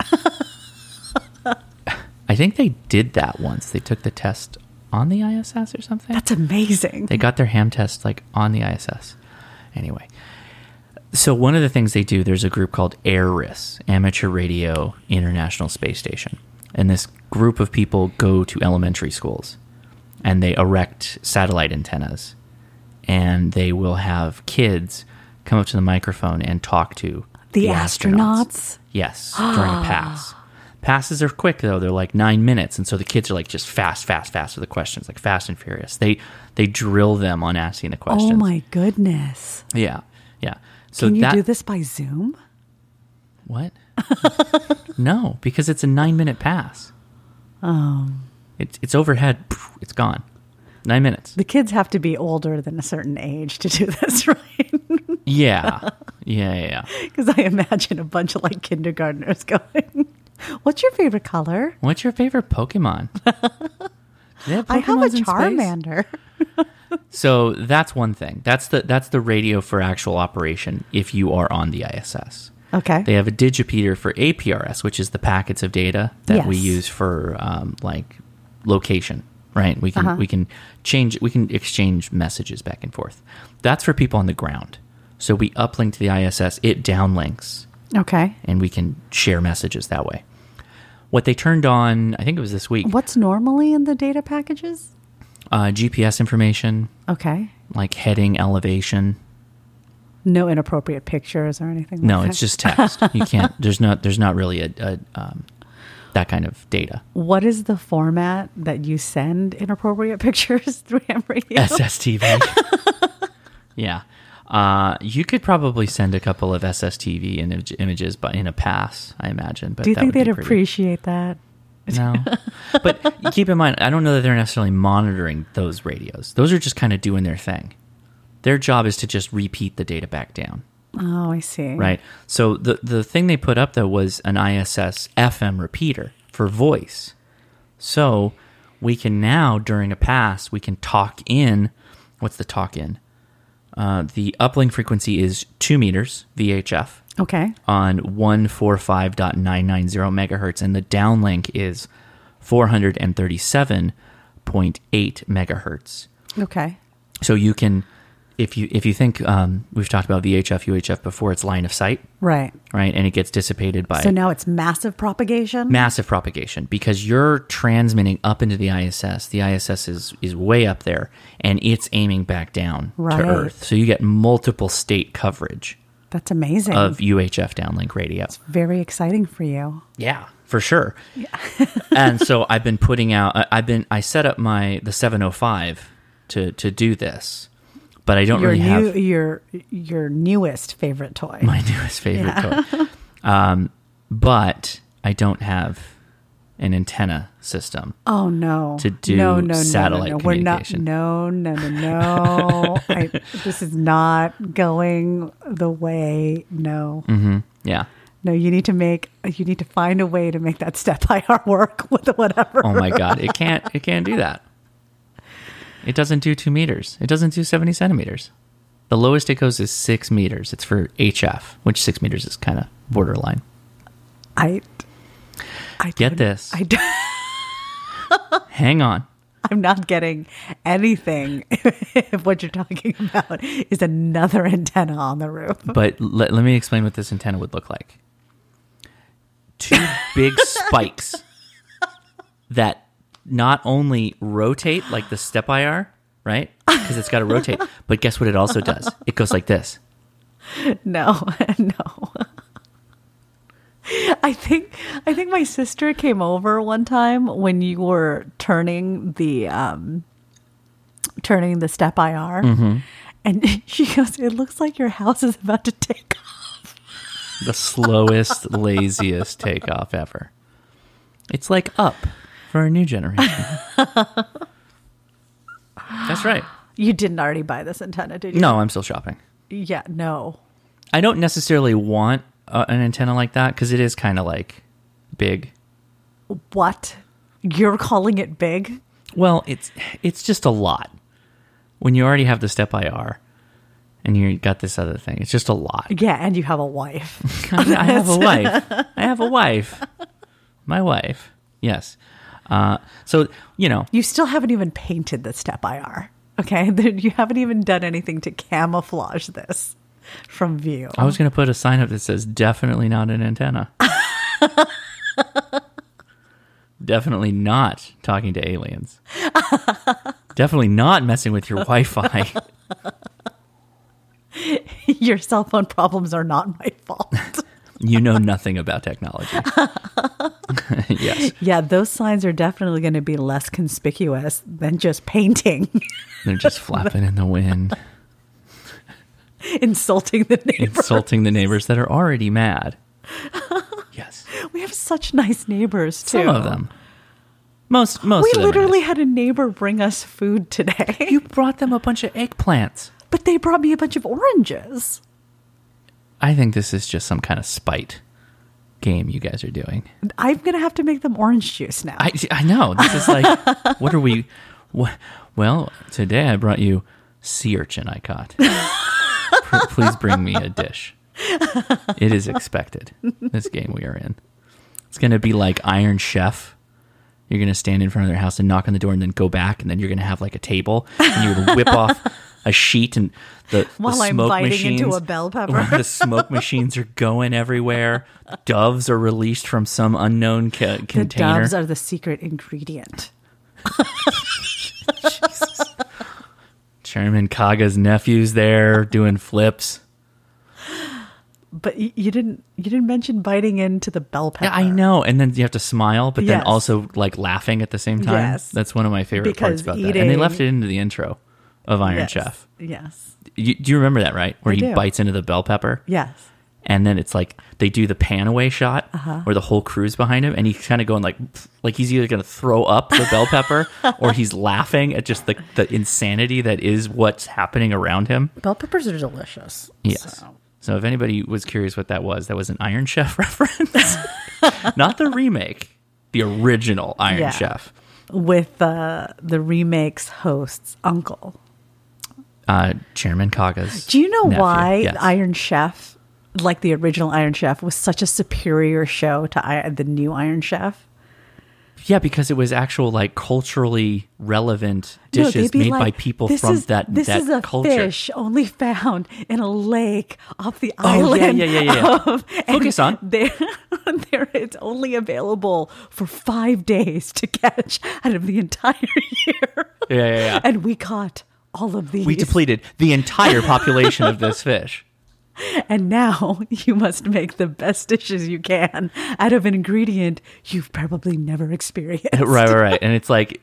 I think they did that once. They took the test on the ISS or something. That's amazing. They got their ham test like on the ISS. Anyway, so one of the things they do, there's a group called AIRIS, Amateur Radio International Space Station. And this group of people go to elementary schools and they erect satellite antennas. And they will have kids come up to the microphone and talk to The astronauts? Yes, during a pass. Passes are quick though; they're like 9 minutes, and so the kids are like just fast with the questions, like fast and furious. They drill them on asking the questions. Oh my goodness. Yeah. So Can you do this by Zoom? What? No, because it's a 9-minute pass. Oh. It's overhead. It's gone. 9 minutes. The kids have to be older than a certain age to do this, right? Yeah. Because I imagine a bunch of like kindergartners going, "What's your favorite color?" What's your favorite Pokemon? Do they have I have a Pokemons in space? Charmander. So that's one thing. That's the radio for actual operation if you are on the ISS. Okay. They have a digipeater for APRS, which is the packets of data that we Yes. use for like location. right? We can exchange messages back and forth. That's for people on the ground. So we uplink to the ISS, it downlinks. Okay. And we can share messages that way. What they turned on, I think it was this week. What's normally in the data packages? GPS information. Okay. Like heading, elevation. No inappropriate pictures or anything like that? No, it's just text. You can't, there's not really a that kind of data. What is the format that you send inappropriate pictures through ham radio? SSTV. Yeah. You could probably send a couple of SSTV images but in a pass, I imagine. But do you think they'd appreciate that? No. But keep in mind, I don't know that they're necessarily monitoring those radios. Those are just kind of doing their thing. Their job is to just repeat the data back down. Oh, I see. Right. So the thing they put up, though, was an ISS FM repeater for voice. So we can now, during a pass, we can talk in. What's the talk in? The uplink frequency is 2 meters VHF. Okay. On 145.990 megahertz, and the downlink is 437.8 megahertz. Okay. So you can, if you think we've talked about VHF, UHF before, it's line of sight, right, and it gets dissipated by. So now it's massive propagation. Massive propagation, because you're transmitting up into the ISS. The ISS is way up there, and it's aiming back down to Earth. So you get multiple state coverage. That's amazing. Of UHF downlink radio. It's very exciting for you. Yeah, for sure. Yeah. And so I've been putting out. I set up the 705 to do this, but I don't really have your newest favorite toy. My newest favorite toy. But I don't have an antenna system. Oh no! To do satellite communication. No. This is not going the way. No. Mm-hmm. Yeah. No, you need to find a way to make that step IR work with whatever. Oh my God! It can't do that. It doesn't do 2 meters. It doesn't do 70 centimeters. The lowest it goes is 6 meters. It's for HF, which 6 meters is kind of borderline. I get this. Hang on. I'm not getting anything if what you're talking about is another antenna on the roof. But let me explain what this antenna would look like. 2 big spikes that not only rotate like the step IR, right? Because it's got to rotate. But guess what it also does? It goes like this. No. I think my sister came over one time when you were turning the step IR, mm-hmm. and she goes, "It looks like your house is about to take off." The slowest, laziest takeoff ever. It's like Up for a new generation. That's right. You didn't already buy this antenna, did you? No, I'm still shopping. Yeah, no. I don't necessarily want an antenna like that because it is kind of like big. What? You're calling it big? Well, it's just a lot. When you already have the step IR and you got this other thing, it's just a lot. Yeah, and you have a wife. I have a wife. I have a wife. My wife. Yes. So, You still haven't even painted the step IR. Okay? You haven't even done anything to camouflage this from view. I was going to put a sign up that says, definitely not an antenna. Definitely not talking to aliens. Definitely not messing with your Wi-Fi. Your cell phone problems are not my fault. You know nothing about technology. Yes. Yeah, those signs are definitely going to be less conspicuous than just painting. They're just flapping in the wind. Insulting the neighbors. Insulting the neighbors that are already mad. Yes. We have such nice neighbors, too. Some of them. Most we of them. We literally had a neighbor bring us food today. You brought them a bunch of eggplants. But they brought me a bunch of oranges. I think this is just some kind of spite game you guys are doing. I'm going to have to make them orange juice now. I know. This is like, what are we... Well, today I brought you sea urchin I caught. Please bring me a dish. It is expected, this game we are in. It's going to be like Iron Chef. You're going to stand in front of their house and knock on the door and then go back, and then you're going to have like a table and you're going to whip off a sheet and the While I'm smoke biting machines, into a bell pepper. the smoke machines are going everywhere. Doves are released from some unknown The container. doves are the secret ingredient. Chairman Kaga's nephew's there doing flips. But you didn't mention biting into the bell pepper. Yeah, I know. And then you have to smile, but then Yes. also like laughing at the same time. Yes. That's one of my favorite parts Because about that. And they eating- left it into the intro of Iron Yes. Chef. Yes. Do you remember that, right? Where I he do. bites into the bell pepper. Yes. And then it's like they do the pan away shot Uh-huh. where the whole crew's behind him, and he's kind of going like he's either going to throw up the bell pepper or he's laughing at just the insanity that is what's happening around him. Bell peppers are delicious. Yes. So if anybody was curious what that was an Iron Chef reference, not the remake, the original Iron Yeah. Chef. With the remake's host's uncle. Chairman Kaga's. Do you know nephew. why Yes. Iron Chef, like the original Iron Chef, was such a superior show to the new Iron Chef? Yeah, because it was actual like culturally relevant No, dishes they'd be made like, by people "This from is- that This is a culture. fish only found in a lake off the Oh, yeah, island. yeah. And Focus on. It's only available for 5 days to catch out of the entire year. Yeah. And we caught all of these. We depleted the entire population of this fish. And now you must make the best dishes you can out of an ingredient you've probably never experienced. Right. And it's like,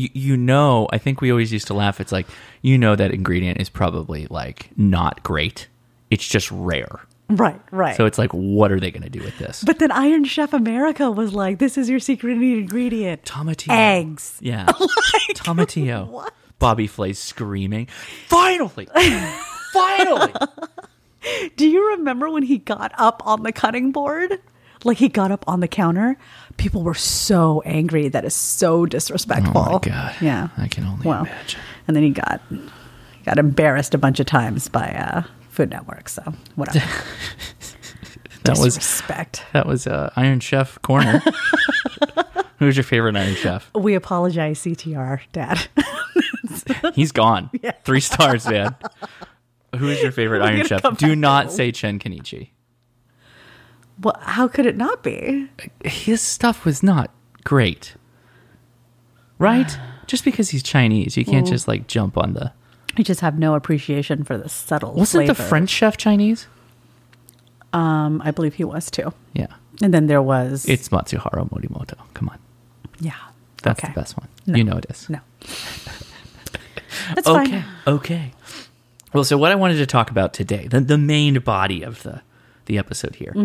I think we always used to laugh. It's like, that ingredient is probably like not great. It's just rare. Right. So it's like, what are they going to do with this? But then Iron Chef America was like, this is your secret ingredient. Tomatillo. Eggs. Yeah. Tomatillo. What? Bobby Flay's screaming, finally! Finally! Do you remember when he got up on the cutting board? Like he got up on the counter? People were so angry. That is so disrespectful. Oh my God. Yeah. I can only imagine. And then he got embarrassed a bunch of times by Food Network. So whatever. That was Disrespect. Iron Chef Corner. Who's your favorite Iron Chef? We apologize, CTR, Dad. He's gone. 3 stars, Dad. Who is your favorite Iron gonna Chef? come Do back not home. say Chen Kenichi. Well, how could it not be? His stuff was not great. Right? Just because he's Chinese, you can't just like jump on the... We just have no appreciation for the subtle Wasn't the flavor. French chef Chinese? I believe he was too. Yeah. And then there was... It's Matsuhara Morimoto. Come on. Yeah. That's okay. the best one. No. You know it is. No. That's Okay. fine. Okay. Well, so what I wanted to talk about today, the main body of the episode here.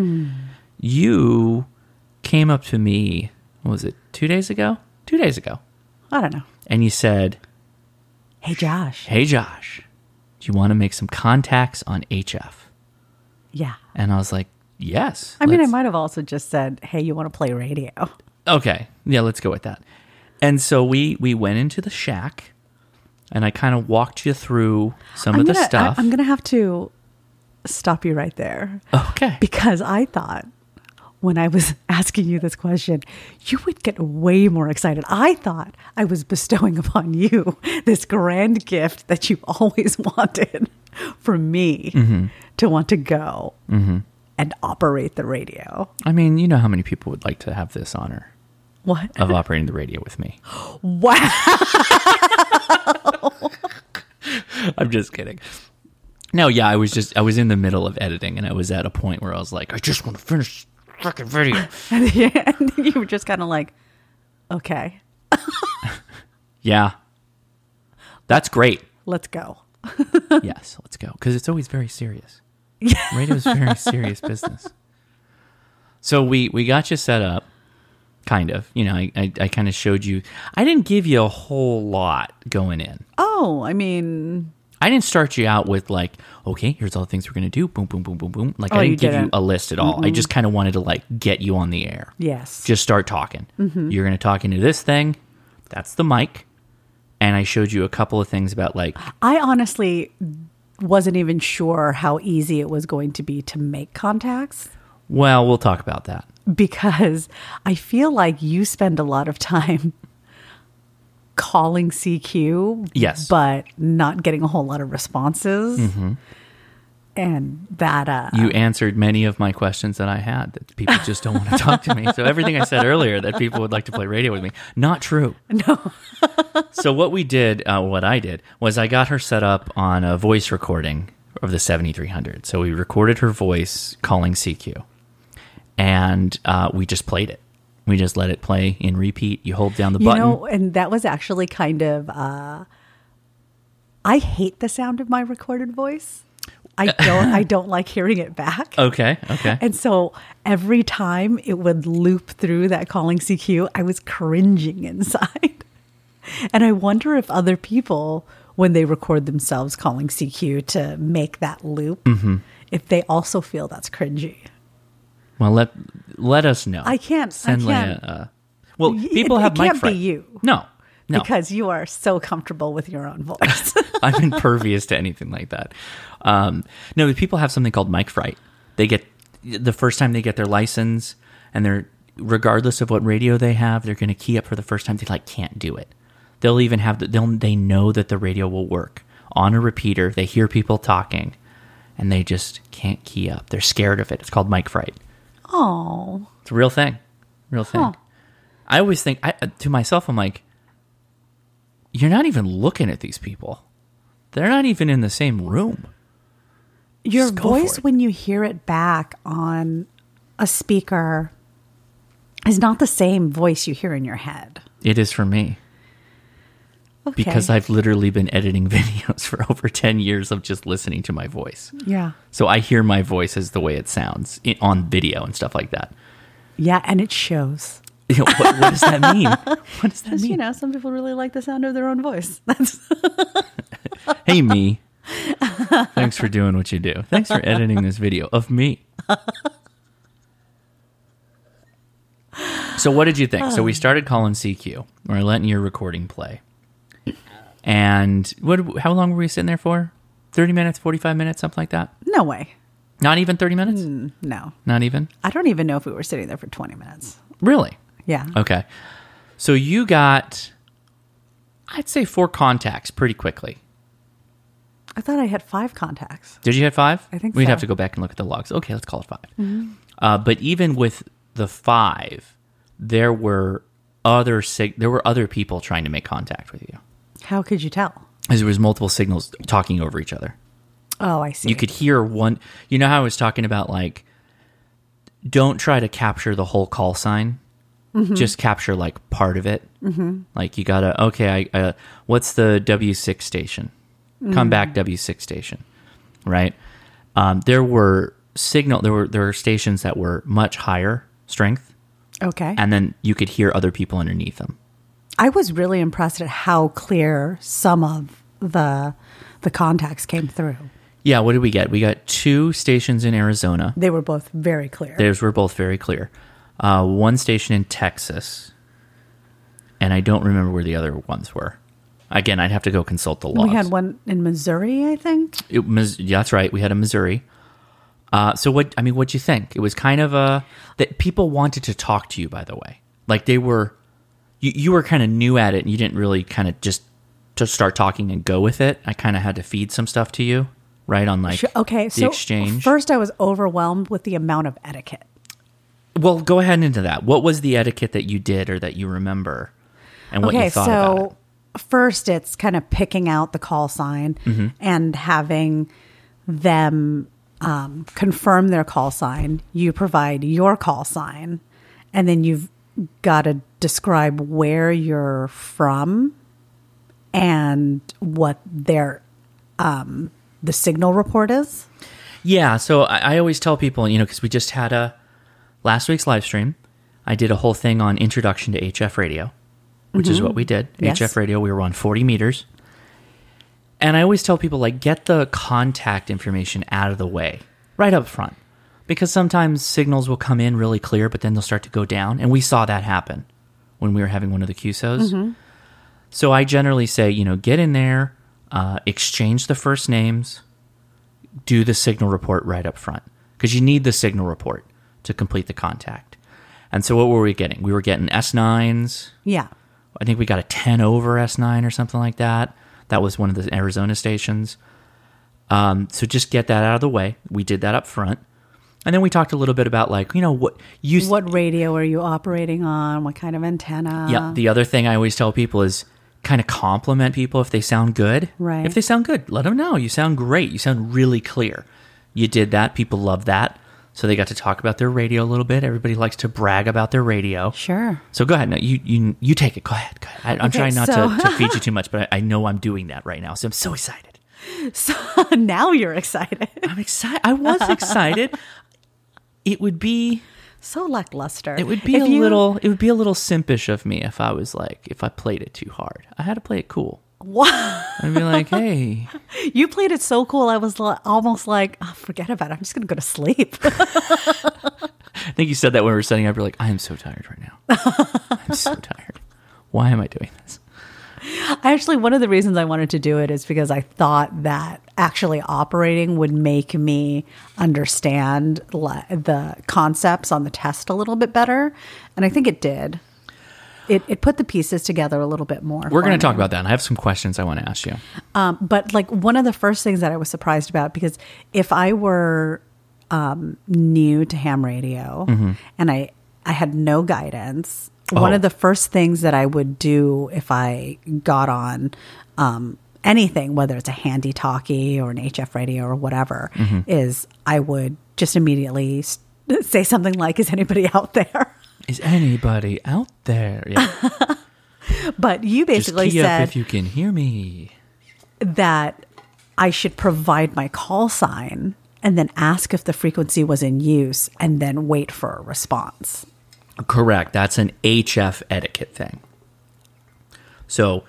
You came up to me, what was it, 2 days ago? 2 days ago. I don't know. And you said, Hey, Josh. hey, Josh, do you want to make some contacts on HF? Yeah. And I was like, yes. I mean, I let's- might have also just said, hey, you want to play radio? Okay. Yeah, let's go with that. And so we went into the shack, and I kind of walked you through some of the stuff. I'm going to have to stop you right there. Okay. Because I thought when I was asking you this question, you would get way more excited. I thought I was bestowing upon you this grand gift that you've always wanted from me to want to go and operate the radio. I mean, you know how many people would like to have this honor What? of operating the radio with me. Wow. I'm just kidding. No, yeah, I was in the middle of editing, and I was at a point where I was like, I just want to finish the fucking video. And then you were just kind of like, okay, Yeah. That's great. let's go. Yes, let's go. Because it's always very serious. Radio is very serious business. So we got you set up, kind of. You know, I kind of showed you. I didn't give you a whole lot going in. Oh, I mean, I didn't start you out with like, okay, here's all the things we're going to do. Boom, boom, boom, boom, boom. Like, Oh, I you didn't give you didn't. a list at all. I just kind of wanted to like get you on the air. yes. Just start talking. You're going to talk into this thing. That's the mic. And I showed you a couple of things about like, I honestly wasn't even sure how easy it was going to be to make contacts. Well, we'll talk about that. Because I feel like you spend a lot of time calling CQ, Yes. but not getting a whole lot of responses. Mm-hmm. And that You answered many of my questions that I had that people just don't want to talk to me. So everything I said earlier that people would like to play radio with me, not true. no. So what we did, what I did, was I got her set up on a voice recording of the 7300. So we recorded her voice calling CQ, and we just played it. We just let it play in repeat. You hold down the button. And that was actually kind of I hate the sound of my recorded voice. I don't like hearing it back. Okay. And so every time it would loop through that calling CQ, I was cringing inside. And I wonder if other people, when they record themselves calling CQ to make that loop, if they also feel that's cringy. Well, let us know. I can't. Send Leia. Well, people have mic fright. It can't be you. No. Because you are so comfortable with your own voice. I'm impervious to anything like that. No, people have something called mic fright. They get the first time they get their license, and they're regardless of what radio they have, they're going to key up for the first time. They can't do it. They'll even have they know that the radio will work on a repeater. They hear people talking, and they just can't key up. They're scared of it. It's called mic fright. Oh, it's a real thing. Real thing. Huh. I always think to myself, I'm like, you're not even looking at these people. They're not even in the same room. Your voice, when you hear it back on a speaker, is not the same voice you hear in your head. It is for me. Okay. Because I've literally been editing videos for over 10 years of just listening to my voice. Yeah. So I hear my voice as the way it sounds on video and stuff like that. Yeah, and it shows. What does that mean? What does that mean? Some people really like the sound of their own voice. That's Hey, me. Thanks for doing what you do. Thanks for editing this video of me. So what did you think? So we started calling CQ. We're letting your recording play. And how long were we sitting there for? 30 minutes, 45 minutes, something like that? No way. Not even 30 minutes? No. Not even? I don't even know if we were sitting there for 20 minutes. Really? Yeah. Okay. So you got, I'd say 4 contacts pretty quickly. I thought I had 5 contacts. Did you have 5? I think We'd so. have to go back and look at the logs. Okay, let's call it 5. But even with the 5, there were other people trying to make contact with you. How could you tell? Because there was multiple signals talking over each other. Oh, I see. You could hear one. You know how I was talking about, like, don't try to capture the whole call sign. Just capture, like, part of it. Like, you gotta, okay, what's the W6 station? Come back W6 station, right? There were there were stations that were much higher strength. Okay. And then you could hear other people underneath them. I was really impressed at how clear some of the contacts came through. Yeah, what did we get? We got 2 stations in Arizona. They were both very clear. Those were both very clear. 1 station in Texas. And I don't remember where the other ones were. Again, I'd have to go consult the logs. We had one in Missouri, I think. Yeah, that's right. We had a Missouri. So what'd you think? It was kind of that people wanted to talk to you, by the way. Like they were, you were kind of new at it and you didn't really kind of just start talking and go with it. I kind of had to feed some stuff to you, right? On like the exchange. First I was overwhelmed with the amount of etiquette. Well, go ahead into that. What was the etiquette that you did or that you remember and what you thought about it? First, it's kind of picking out the call sign and having them confirm their call sign. You provide your call sign, and then you've got to describe where you're from and what their the signal report is. Yeah, so I always tell people, because we just had last week's live stream, I did a whole thing on introduction to HF radio. Which is what we did. Yes. HF radio, we were on 40 meters. And I always tell people, like, get the contact information out of the way, right up front. Because sometimes signals will come in really clear, but then they'll start to go down. And we saw that happen when we were having one of the QSOs. So I generally say, get in there, exchange the first names, do the signal report right up front. Because you need the signal report to complete the contact. And so what were we getting? We were getting S9s. Yeah. I think we got a 10 over S9 or something like that. That was one of the Arizona stations. So just get that out of the way. We did that up front. And then we talked a little bit about, like, you know, what radio are you operating on? What kind of antenna? Yeah. The other thing I always tell people is kind of compliment people if they sound good. Right. If they sound good, let them know. You sound great. You sound really clear. You did that. People love that. So they got to talk about their radio a little bit. Everybody likes to brag about their radio. Sure. So go ahead. No, you take it. Go ahead. I'm trying not to feed you too much, but I know I'm doing that right now. So I'm so excited. So now you're excited. I'm excited. I was excited. It would be so lackluster. It would be a little simpish of me if I played it too hard. I had to play it cool. What? I'd be like, hey. You played it so cool, I was almost like, oh, forget about it. I'm just going to go to sleep. I think you said that when we were setting up. You're like, I am so tired right now. I'm so tired. Why am I doing this? Actually, one of the reasons I wanted to do it is because I thought that actually operating would make me understand the concepts on the test a little bit better. And I think it did. It put the pieces together a little bit more. We're going to talk about that. And I have some questions I want to ask you. But like one of the first things that I was surprised about, because if I were new to ham radio and I had no guidance, one of the first things that I would do if I got on anything, whether it's a handy talkie or an HF radio or whatever, is I would just immediately say something like, is anybody out there? Is anybody out there? Yeah. But you basically just key said up if you can hear me, that I should provide my call sign and then ask if the frequency was in use and then wait for a response. Correct. That's an HF etiquette thing. So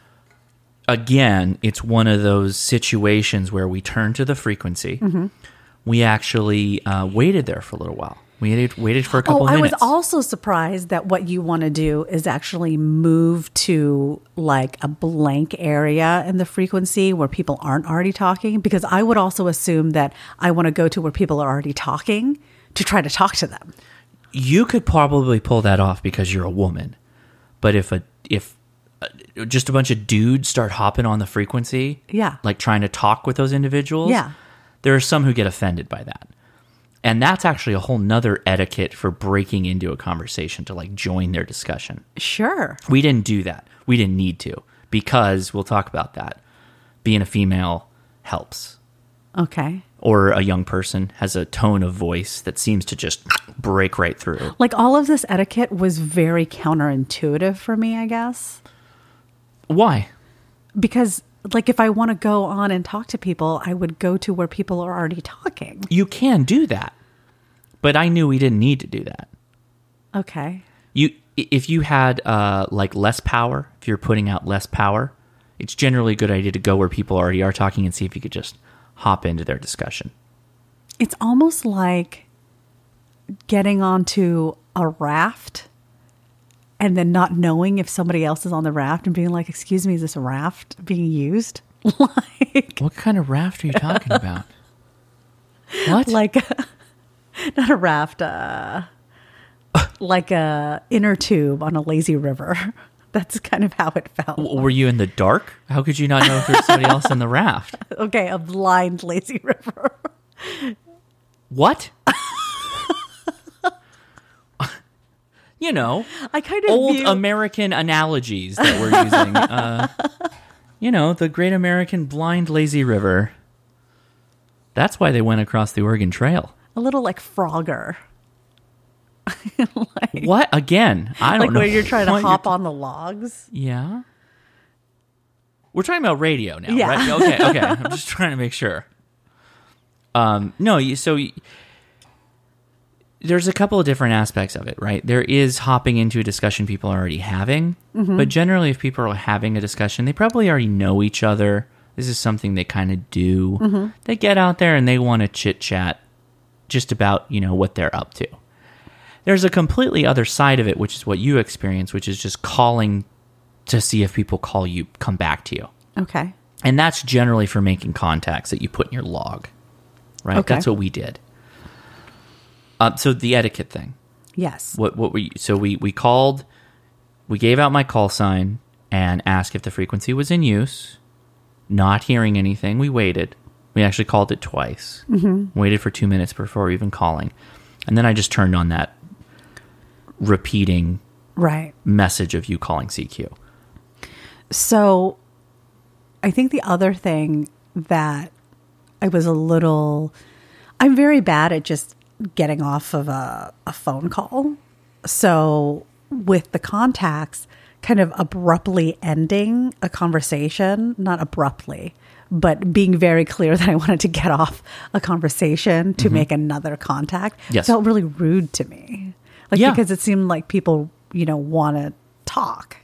again, it's one of those situations where we turn to the frequency. We actually waited there for a little while. We waited for a couple minutes. I was also surprised that what you want to do is actually move to like a blank area in the frequency where people aren't already talking, because I would also assume that I want to go to where people are already talking to try to talk to them. You could probably pull that off because you're a woman. But if just a bunch of dudes start hopping on the frequency, like trying to talk with those individuals, there are some who get offended by that. And that's actually a whole nother etiquette for breaking into a conversation to like join their discussion. Sure. We didn't do that. We didn't need to, because we'll talk about that. Being a female helps. Okay. Or a young person has a tone of voice that seems to just break right through. Like all of this etiquette was very counterintuitive for me, I guess. Why? Because like if I want to go on and talk to people, I would go to where people are already talking. You can do that. But I knew we didn't need to do that. Okay. If you had like less power, if you're putting out less power, it's generally a good idea to go where people already are talking and see if you could just hop into their discussion. It's almost like getting onto a raft and then not knowing if somebody else is on the raft and being like, excuse me, is this a raft being used? Like, what kind of raft are you talking about? What? Like, not a raft, like a inner tube on a lazy river. That's kind of how it felt. Were you in the dark? How could you not know if there's somebody else in the raft? Okay, a blind lazy river. What? You know, I kind of old American analogies that we're using. You know, the Great American Blind Lazy River. That's why they went across the Oregon Trail. A little like Frogger. Like, what? Again, I don't know. Like where you're trying to hop on the logs? Yeah. We're talking about radio now, yeah. Right? Okay. I'm just trying to make sure. There's a couple of different aspects of it, right? There is hopping into a discussion people are already having, but generally if people are having a discussion, they probably already know each other. This is something they kind of do. They get out there and they want to chit-chat just about, you know, what they're up to. There's a completely other side of it, which is what you experience, which is just calling to see if people come back to you. Okay. And that's generally for making contacts that you put in your log, right? Okay. That's what we did. So the etiquette thing. Yes. We called, we gave out my call sign and asked if the frequency was in use. Not hearing anything, we waited. We actually called it twice. Mm-hmm. Waited for 2 minutes before even calling. And then I just turned on that repeating message of you calling CQ. So I think the other thing that I'm very bad at just getting off of a phone call. So with the contacts, kind of abruptly ending a conversation, not abruptly, but being very clear that I wanted to get off a conversation to make another contact felt really rude to me. Because it seemed like people, want to talk.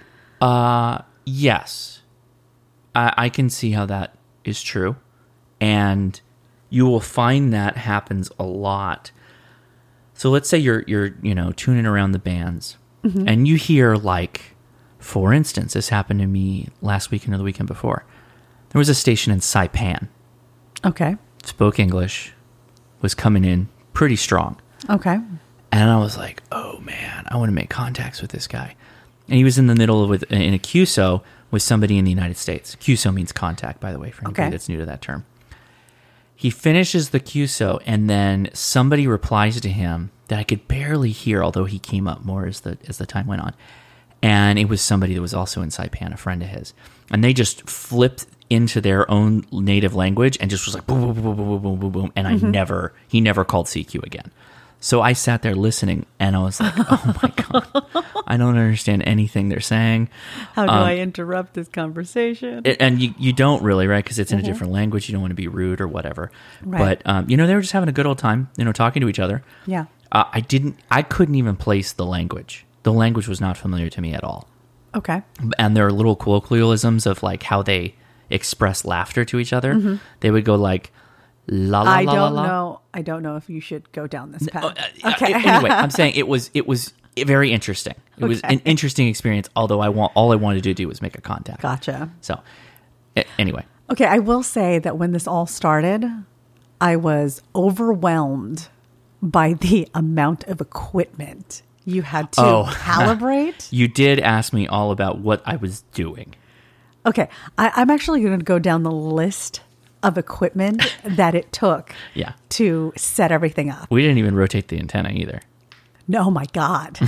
Yes. I can see how that is true. And you will find that happens a lot. So let's say you're tuning around the bands and you hear, like, for instance, this happened to me last weekend or the weekend before. There was a station in Saipan. Okay. Spoke English, was coming in pretty strong. Okay. And I was like, oh man, I want to make contacts with this guy. And he was in the middle in a QSO with somebody in the United States. QSO means contact, by the way, for anybody that's new to that term. He finishes the QSO, and then somebody replies to him that I could barely hear, although he came up more as the time went on. And it was somebody that was also in Saipan, a friend of his. And they just flipped into their own native language and just was like, boom, boom, boom, boom, boom, boom, boom. And he never called CQ again. So I sat there listening, and I was like, oh my God, I don't understand anything they're saying. How do I interrupt this conversation? And you don't really, right? Because it's in a different language. You don't want to be rude or whatever. Right. But, they were just having a good old time, talking to each other. Yeah. I couldn't even place the language. The language was not familiar to me at all. Okay. And there are little colloquialisms of, like, how they express laughter to each other. They would go like, la la la la la. I don't know if you should go down this path. Okay. Anyway, I'm saying it was very interesting. It was an interesting experience. Although all I wanted to do was make a contact. Gotcha. So, anyway. Okay, I will say that when this all started, I was overwhelmed by the amount of equipment you had to calibrate. You did ask me all about what I was doing. Okay, I'm actually going to go down the list of equipment that it took to set everything up. We didn't even rotate the antenna either. No, my God.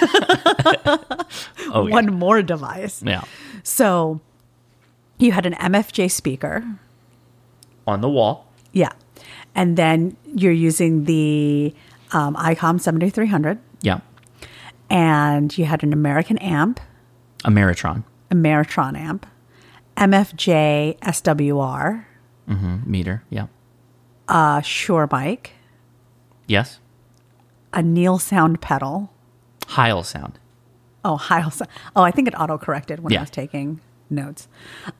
One more device. Yeah. So you had an MFJ speaker. On the wall. Yeah. And then you're using the ICOM 7300. Yeah. And you had an American amp. Ameritron amp. MFJ SWR. Meter, yeah. Shure mic. Yes. A Neil sound pedal. Heil sound. Oh, Heil sound. Oh, I think it auto-corrected when I was taking notes.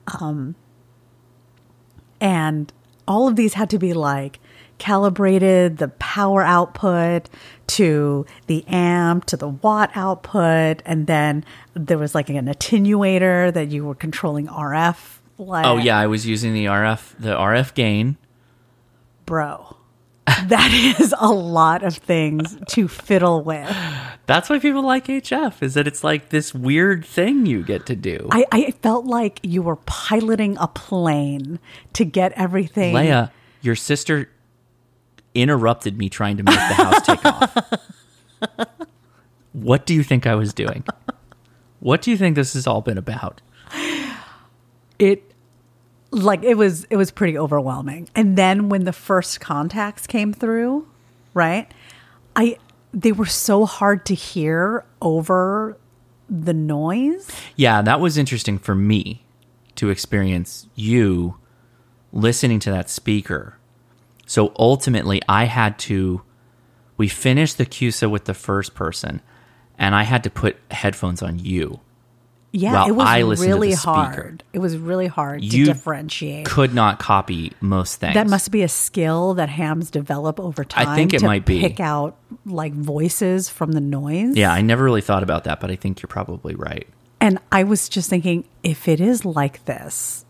And all of these had to be like calibrated, the power output to the amp, to the watt output. And then there was like an attenuator that you were controlling RF. Oh yeah, I was using the RF gain. Bro, that is a lot of things to fiddle with. That's why people like HF, is that it's like this weird thing you get to do. I felt like you were piloting a plane to get everything. Leia, your sister interrupted me trying to make the house take off. What do you think I was doing? What do you think this has all been about? It was pretty overwhelming. And then when the first contacts came through, right? They were so hard to hear over the noise. Yeah, that was interesting for me to experience you listening to that speaker. So ultimately we finished the QSO with the first person, and I had to put headphones on you. Yeah, it was really hard. It was really hard to differentiate. Could not copy most things. That must be a skill that hams develop over time. I think it might be. Pick out like voices from the noise. Yeah, I never really thought about that, but I think you're probably right. And I was just thinking, if it is like this,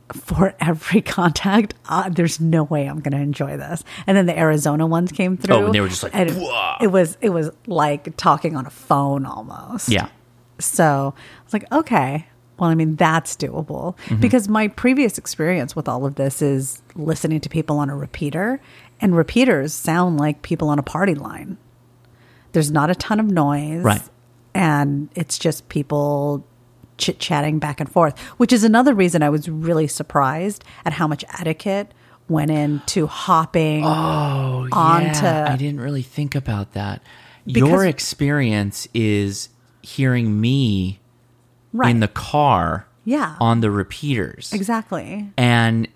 for every contact, there's no way I'm going to enjoy this. And then the Arizona ones came through. Oh, and they were just like, and "Whoa." it was like talking on a phone almost. Yeah. So I was like, okay, well, I mean, that's doable. Because my previous experience with all of this is listening to people on a repeater, and repeaters sound like people on a party line. There's not a ton of noise. Right. And it's just people chit-chatting back and forth, which is another reason I was really surprised at how much etiquette went into hopping onto... I didn't really think about that. Your experience is hearing me Right. in the car Yeah. on the repeaters. Exactly. And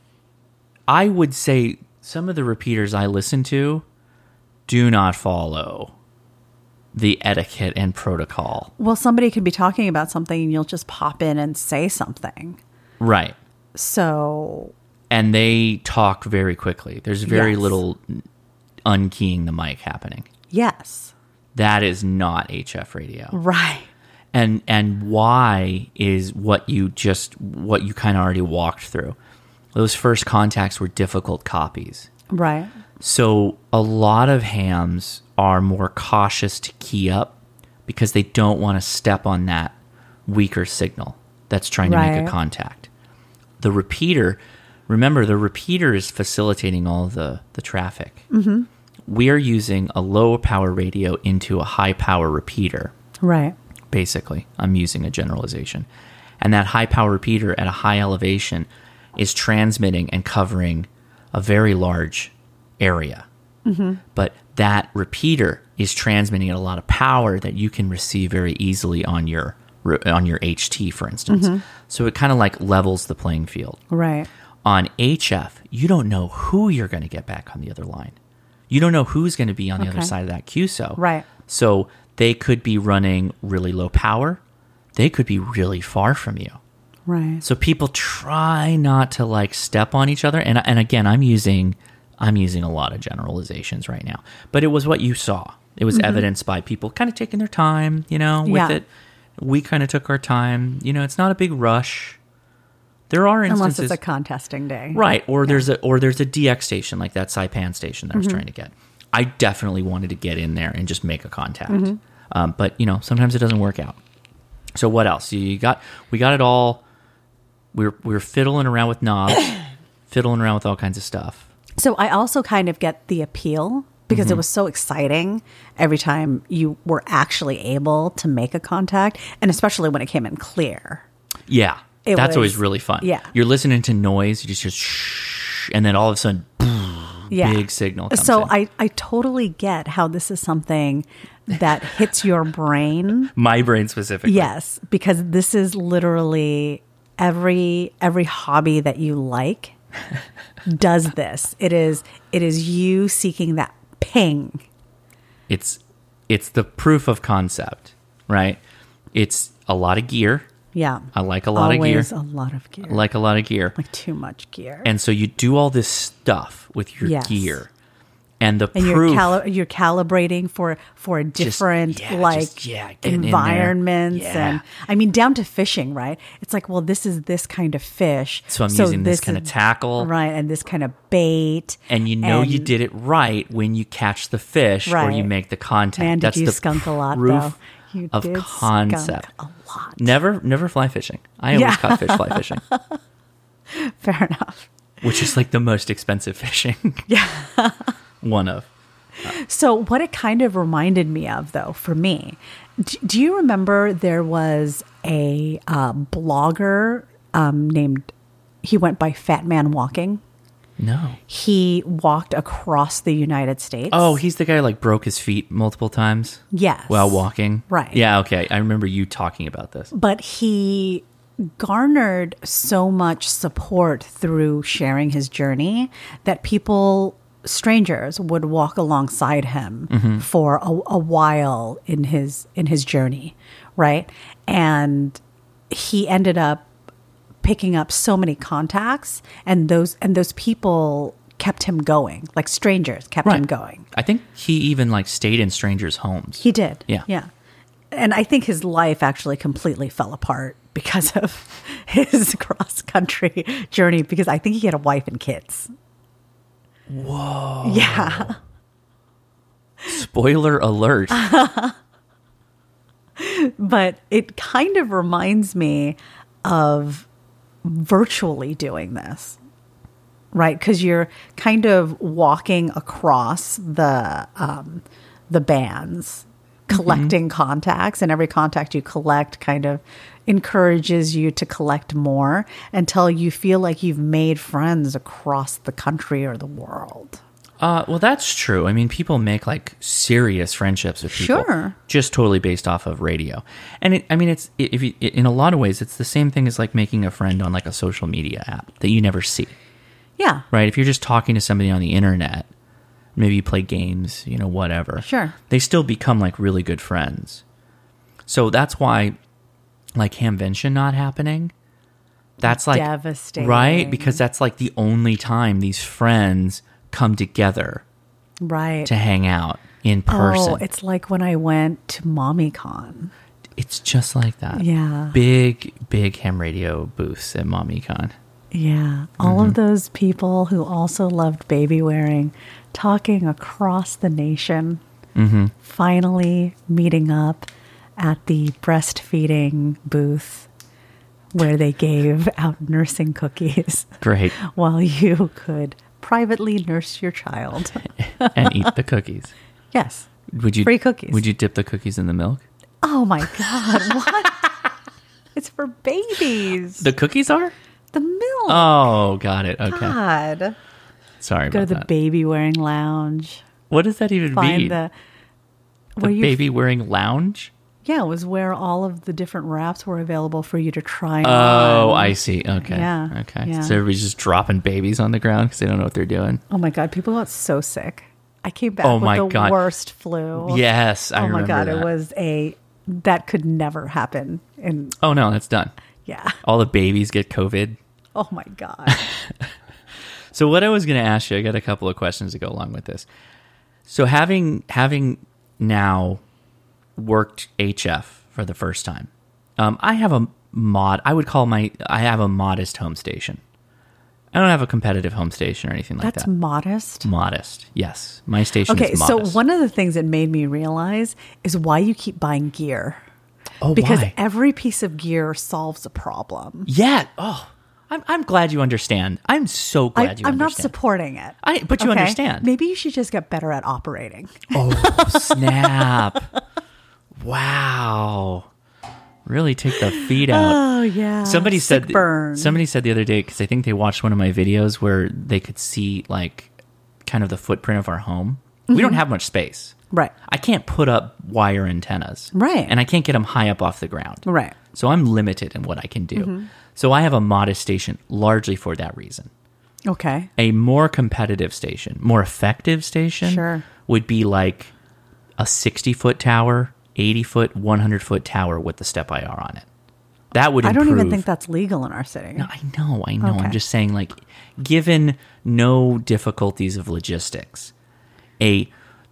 I would say some of the repeaters I listen to do not follow the etiquette and protocol. Well, somebody could be talking about something and you'll just pop in and say something. Right. So, And they talk very quickly. There's very Yes. little unkeying the mic happening. yes. That is not HF radio. Right. And why is what you kind of already walked through. Those first contacts were difficult copies. Right. So a lot of hams are more cautious to key up because they don't want to step on that weaker signal that's trying to make a Right. contact. The repeater, remember, the repeater is facilitating all the traffic. Mm-hmm. We are using a low power radio into a high power repeater. Right. Basically, I'm using a generalization. And that high power repeater at a high elevation is transmitting and covering a very large area. But that repeater is transmitting at a lot of power that you can receive very easily on your HT, for instance. So it kind of like levels the playing field. Right. On HF, you don't know who you're going to get back on the other line. You don't know who's going to be on the other Okay. side of that QSO. Right. So they could be running really low power. They could be really far from you. Right. So people try not to like step on each other. And again, I'm using a lot of generalizations right now. But it was what you saw. It was evidenced by people kind of taking their time, with Yeah. it. We kind of took our time. It's not a big rush. There are instances, Unless it's a contesting day. right? Or there's a DX station like that Saipan station that I was trying to get. I definitely wanted to get in there and just make a contact, but sometimes it doesn't work out. So what else? We got it all. We were fiddling around with knobs, fiddling around with all kinds of stuff. So I also kind of get the appeal because it was so exciting every time you were actually able to make a contact, and especially when it came in clear. Yeah, It that's was- always really fun. yeah. You're listening to noise, you just hear shh, and then all of a sudden, Yeah. big signal comes So in. I totally get how this is something that hits your brain. My brain specifically. Yes, because this is literally every hobby that you like does this. It is you seeking that ping. It's the proof of concept, right? It's a lot of gear. Yeah. I like a lot of gear. Always a lot of gear. I like a lot of gear. Like too much gear. And so you do all this stuff with your Yes. gear. And the And proof you're calibrating for different getting in there. environments Yeah. and I mean down to fishing, right? It's like, well, this is this kind of fish. So I'm using this kind of is- tackle. Right, and this kind of bait. And you did it right when you catch the fish or you Right. make the contact. Man, did That's you the skunk a lot proof though. You of did concept. skunk a lot. Never fly fishing. I always Yeah. caught fish fly fishing, Fair enough. which is like the most expensive fishing. Yeah. One of. So what it kind of reminded me of, though, for me, do you remember there was a blogger named, he went by Fat Man Walking. No. He walked across the United States. Oh, he's the guy who like broke his feet multiple times Yes. while walking. Right. Yeah, okay. I remember you talking about this. But he garnered so much support through sharing his journey that strangers would walk alongside him for a while in his journey, right? And he ended up picking up so many contacts, and those people kept him going. Like strangers kept him going. I think he even like stayed in strangers' homes. He did. Yeah. Yeah. And I think his life actually completely fell apart because of his cross-country journey, because I think he had a wife and kids. Whoa. Yeah. Spoiler alert. But it kind of reminds me of virtually doing this, right? Because you're kind of walking across the bands, collecting contacts, and every contact you collect kind of encourages you to collect more until you feel like you've made friends across the country or the world. Well, that's true. I mean, people make like serious friendships with people, Sure, just totally based off of radio. And it's in a lot of ways, it's the same thing as like making a friend on like a social media app that you never see, yeah, right? If you're just talking to somebody on the internet, maybe you play games, whatever. Sure, they still become like really good friends. So that's why, like Hamvention not happening, that's like devastating, right? Because that's like the only time these friends come together, right, to hang out in person. Oh, it's like when I went to MommyCon. It's just like that. Yeah. Big ham radio booths at MommyCon. Yeah. All of those people who also loved baby wearing, talking across the nation, finally meeting up at the breastfeeding booth where they gave out nursing cookies. Great. While you could privately nurse your child. And eat the cookies. Yes. Would you free cookies? Would you dip the cookies in the milk? Oh my God. What? It's for babies. The cookies are? The milk. Oh, got it. Okay. God. Sorry Go about to the that. baby wearing lounge. What does that even mean? Find the baby wearing lounge? Yeah, it was where all of the different wraps were available for you to try Oh, on. I see. Okay. Yeah. Okay. Yeah. So everybody's just dropping babies on the ground because they don't know what they're doing. Oh my God, people got so sick. I came back Oh with my the God. worst flu. Yes, I Oh remember my God, that. it was that could never happen. Oh no, that's done. Yeah. All the babies get COVID. Oh my God. So what I was going to ask you, I got a couple of questions to go along with this. So having now worked HF for the first time, I have a I have a modest home station. I don't have a competitive home station or anything like That's that. modest. Modest, yes. My station Okay, is so modest. one of the things that made me realize is why you keep buying gear. Oh, Because why? every piece of gear solves a problem. Yeah. Oh, I'm glad you understand. I'm so glad you I'm not understand. supporting it. But you okay? understand. Maybe you should just get better at operating. Oh, snap. Wow. Really take the feet out. Oh yeah. Somebody Sick said burn. Somebody said the other day, because I think they watched one of my videos where they could see like kind of the footprint of our home. We don't have much space. Right. I can't put up wire antennas. Right. And I can't get them high up off the ground. Right. So I'm limited in what I can do. So I have a modest station largely for that reason. Okay. A more competitive station, more effective station Sure. would be like a 60-foot tower, 80-foot, 100-foot tower with the step IR on it. That would I improve. don't even think that's legal in our city. No, I know. Okay. I'm just saying, like, given no difficulties of logistics, a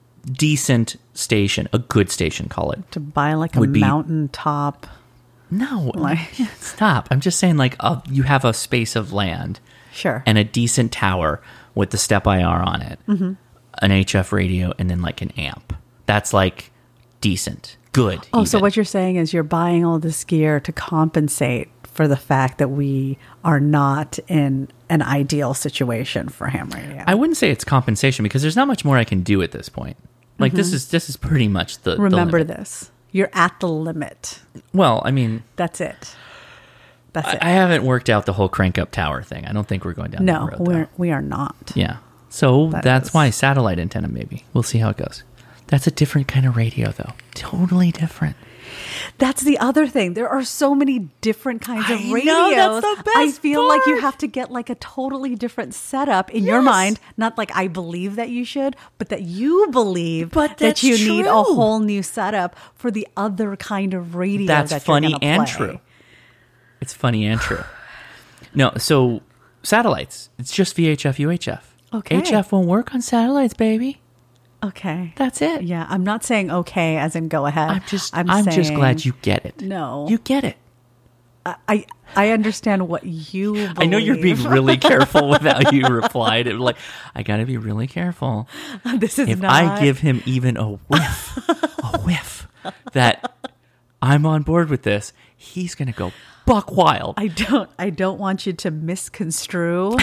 decent station, a good station, call it. To buy like a Would be- mountaintop. No, Like- stop. I'm just saying, like, you have a space of land Sure. and a decent tower with the step IR on it, an HF radio, and then like an amp. That's like decent, good. Oh, so even. what you're saying is you're buying all this gear to compensate for the fact that we are not in an ideal situation for ham radio. I wouldn't say it's compensation because there's not much more I can do at this point. Like this is pretty much the Remember limit. this. You're at the limit. Well, I mean, That's it. That's it. I haven't worked out the whole crank up tower thing. I don't think we're going down No, that road. we are not. Yeah. So that's is- why satellite antenna, maybe. We'll see how it goes. That's a different kind of radio, though. Totally different. That's the other thing. There are so many different kinds of I know, radios. that's the best I feel like you part. have to get like a totally different setup in your Yes. mind. Not like I believe that you should, but that you believe But that that's you need a true. whole new setup for the other kind of radio That's that funny you're gonna and play. true. It's funny and true. No, so satellites. It's just VHF, UHF. Okay. HF won't work on satellites, baby. Okay. That's it. Yeah, I'm not saying okay as in go ahead. I'm just glad you get it. No. You get it. I understand what you believe. I know you're being really careful with how you replied. It was like, I got to be really careful. This is if not. I give him even a whiff that I'm on board with this, he's going to go buck wild. I don't want you to misconstrue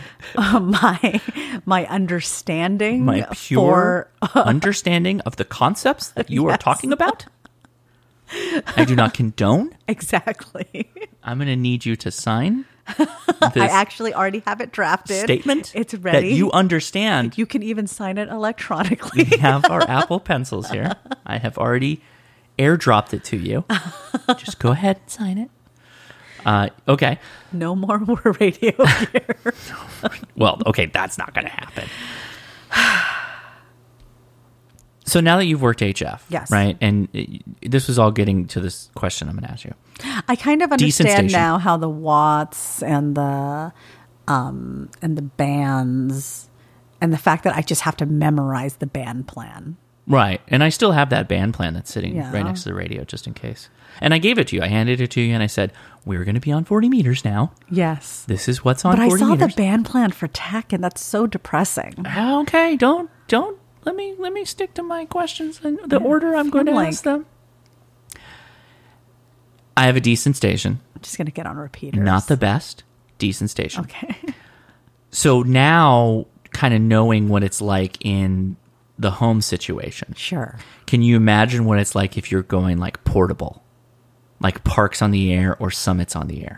my understanding, My pure understanding of the concepts that you are Yes. talking about. I do not condone. Exactly. I'm going to need you to sign this I actually already have it drafted. statement. It's ready. That you understand. You can even sign it electronically. We have our Apple Pencils here. I have already airdropped it to you. Just go ahead and sign it. Okay. No more radio here. Well, okay, that's not going to happen. So now that you've worked HF, Yes. right? And this was all getting to this question I'm going to ask you. I kind of Decent understand station. now how the watts and the bands and the fact that I just have to memorize the band plan. Right. And I still have that band plan that's sitting Yeah. right next to the radio just in case. And I gave it to you. I handed it to you and I said, we're going to be on 40 meters now. Yes. This is what's on But I 40 saw meters. the band plan for tech, and that's so depressing. Okay, don't let me stick to my questions in the order I'm going to like- ask them. I have a decent station. I'm just going to get on repeaters. Not the best, decent station. Okay. So now, kind of knowing what it's like in the home situation, Sure. can you imagine what it's like if you're going like portable, like Parks on the Air or Summits on the Air?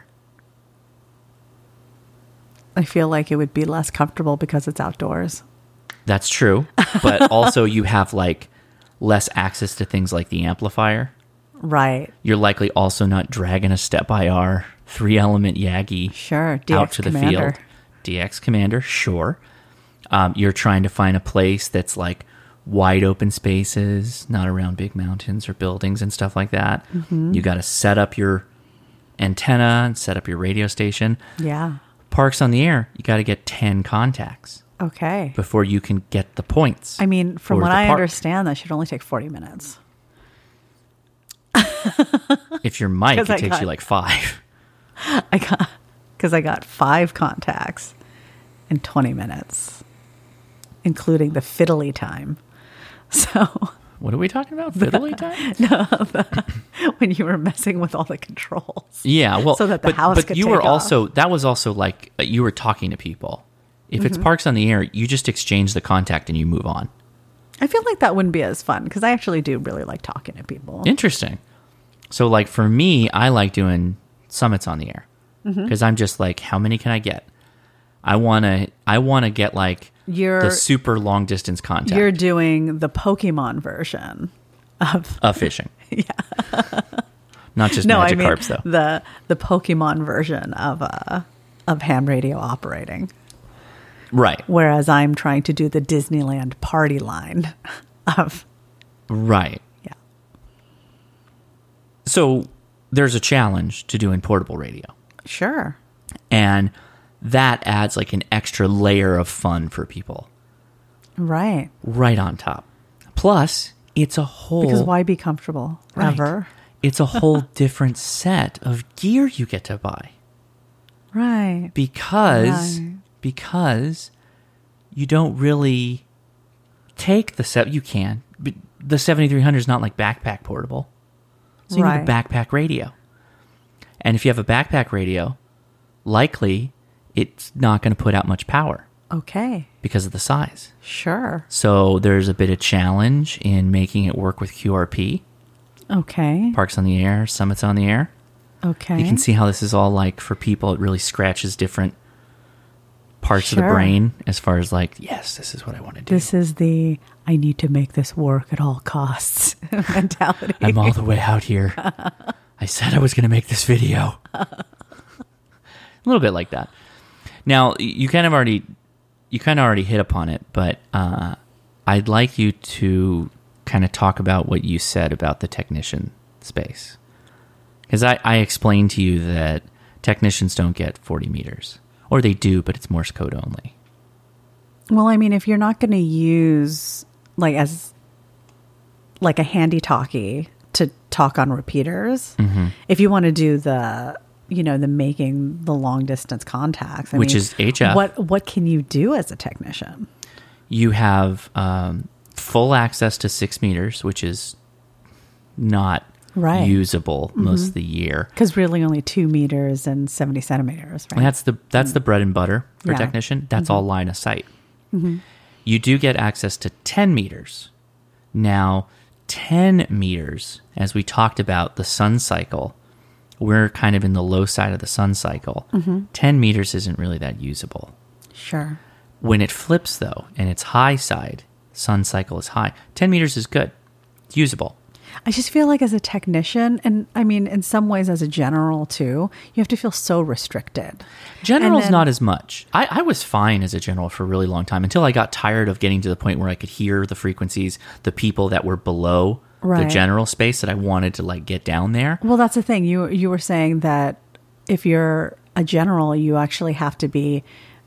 I feel like it would be less comfortable because it's outdoors. That's true, but also you have like less access to things like the amplifier. Right. You're likely also not dragging a step-by-R 3-element Yagi Sure. DX out to the Commander. field. DX Commander, sure. You're trying to find a place that's like wide open spaces, not around big mountains or buildings and stuff like that. Mm-hmm. You got to set up your antenna and set up your radio station. Yeah. Parks on the Air, you got to get 10 contacts Okay. before you can get the points. I mean, from for what the I park. understand, that should only take 40 minutes. If you're Mike, 'Cause it I takes got- you like 5. I got 5 contacts in 20 minutes, including the fiddly time. So What are we talking about? Fiddly time? when you were messing with all the controls. Yeah, well, So that the house but could you take were off. also that was also like you were talking to people. If Mm-hmm. it's Parks on the Air, you just exchange the contact and you move on. I feel like that wouldn't be as fun because I actually do really like talking to people. Interesting. So, like for me, I like doing Summits on the Air Mm-hmm. because I'm just like, how many can I get? I wanna get like the super long distance contact You're doing the Pokemon version of fishing. Yeah, not just no, I magic mean carps though. the Pokemon version of ham radio operating. Right, Whereas I'm trying to do the Disneyland party line of right. yeah. So there's a challenge to doing portable radio. Sure. And that adds like an extra layer of fun for people Right. right on top. Plus, it's a whole Because why be comfortable Right. ever? It's a whole different set of gear you get to buy Right. because Right. because you don't really take the set. You can, but the 7300 is not like backpack portable, so you need a Right. backpack radio. And if you have a backpack radio, likely it's not going to put out much power Okay. because of the size. Sure. So there's a bit of challenge in making it work with QRP, Okay. Parks on the Air, Summits on the Air. Okay. You can see how this is all like for people. It really scratches different parts of the Sure. brain as far as like, yes, this is what I want to do. This is the I need to make this work at all costs mentality. I'm all the way out here. I said I was going to make this video. A little bit like that. Now you kind of already hit upon it, but I'd like you to kind of talk about what you said about the technician space, because I explained to you that technicians don't get 40 meters, or they do, but it's Morse code only. Well, I mean, if you're not going to use as a handy talkie to talk on repeaters, if you want to do the the making the long distance contacts. Which is HF. What can you do as a technician? You have full access to 6 meters, which is not usable most of the year. Because really only 2 meters and 70 centimeters, right? And that's the bread and butter for technician. That's all line of sight. You do get access to 10 meters. Now, 10 meters, as we talked about the sun cycle, we're kind of in the low side of the sun cycle. 10 meters isn't really that usable. Sure. When it flips, though, and it's high side, sun cycle is high, 10 meters is good. It's usable. I just feel like as a technician, and I mean, in some ways as a general too, you have to feel so restricted. General's not as much. I was fine as a general for a really long time until I got tired of getting to the point where I could hear the frequencies, the people that were below the general space that I wanted to like get down there. Well, that's the thing. You were saying that if you're a general, you actually have to be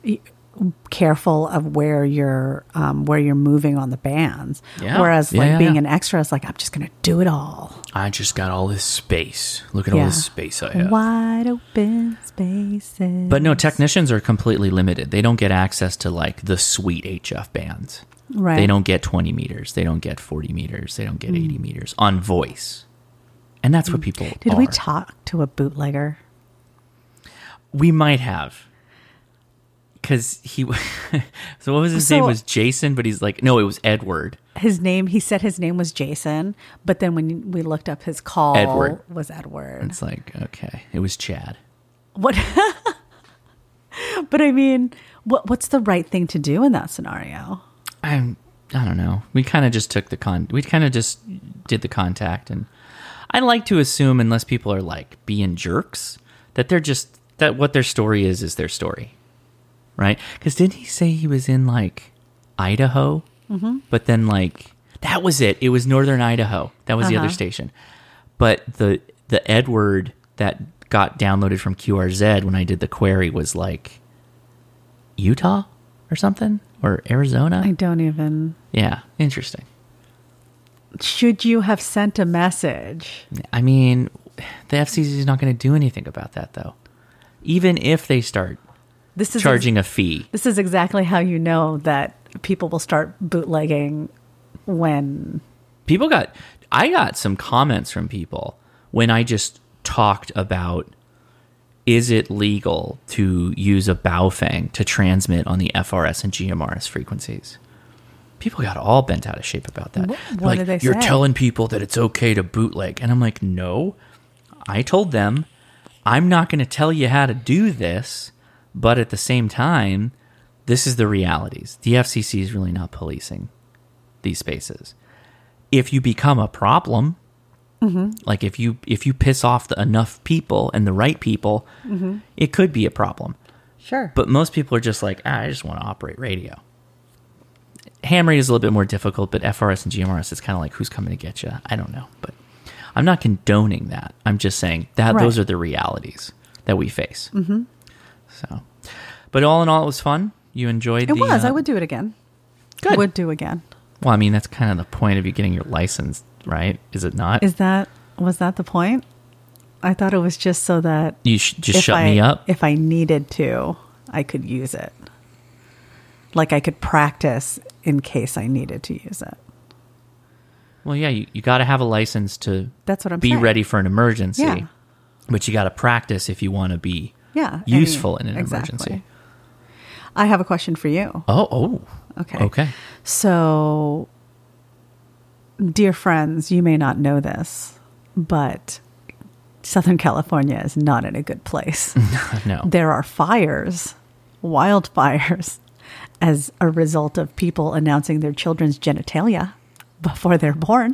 careful of where you're moving on the bands. Yeah. Whereas being an extra is like, I'm just going to do it all. I just got all this space. Look at all this space I have. Wide open spaces. But no, technicians are completely limited. They don't get access to like the sweet HF bands. Right. They don't get 20 meters. They don't get 40 meters. They don't get 80 meters on voice. And that's what people Did we talk to a bootlegger? We might have. Because he, so what was his name? Was Jason, but he's like, no, it was Edward. He said his name was Jason, but then when we looked up his call, was Edward. It's like, okay, it was Chad. What? But I mean, what's the right thing to do in that scenario? I don't know. We kind of just did the contact, and I like to assume, unless people are like being jerks, that that what their story is their story. Right? Because didn't he say he was in like Idaho? But then like that was it. It was Northern Idaho. That was the other station. But the Edward that got downloaded from QRZ when I did the query was like Utah or something, or Arizona. I don't even. Yeah, interesting. Should you have sent a message? I mean, the FCC is not going to do anything about that though. Even if they start charging a fee. This is exactly how you know that people will start bootlegging when... I got some comments from people when I just talked about, is it legal to use a Baofeng to transmit on the FRS and GMRS frequencies? People got all bent out of shape about that. What did they say? You're telling people that it's okay to bootleg. And I'm like, no. I told them, I'm not going to tell you how to do this. But at the same time, this is the realities. The FCC is really not policing these spaces. If you become a problem, like if you piss off enough people and the right people, it could be a problem. Sure. But most people are just like, I just want to operate radio. Ham radio is a little bit more difficult, but FRS and GMRS, it's kind of like, who's coming to get you? I don't know. But I'm not condoning that. I'm just saying that those are the realities that we face. So, but all in all, it was fun. You enjoyed it. I would do it again. Good. Would do again. Well, I mean, that's kind of the point of you getting your license, right? Is it not? Was that the point? I thought it was just so that you just shut me up. If I needed to, I could use it. Like I could practice in case I needed to use it. Well, yeah, you got to have a license to that's what I'm be saying. Ready for an emergency. Yeah. But you got to practice if you want to be useful in an emergency. I have a question for you. Oh. Okay. So, dear friends, you may not know this, but Southern California is not in a good place. No. There are fires, wildfires, as a result of people announcing their children's genitalia before they're born.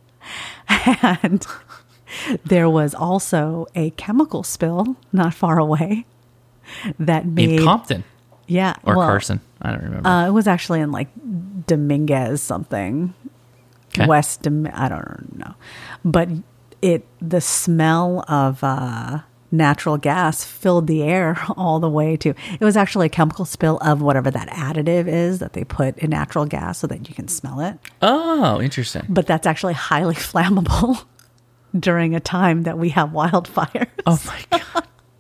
And there was also a chemical spill not far away that made... In Compton? Yeah. Or Carson? I don't remember. It was actually in like Dominguez something. Okay. I don't know. But the smell of natural gas filled the air all the way to... It was actually a chemical spill of whatever that additive is that they put in natural gas so that you can smell it. Oh, interesting. But that's actually highly flammable during a time that we have wildfires. Oh, my God.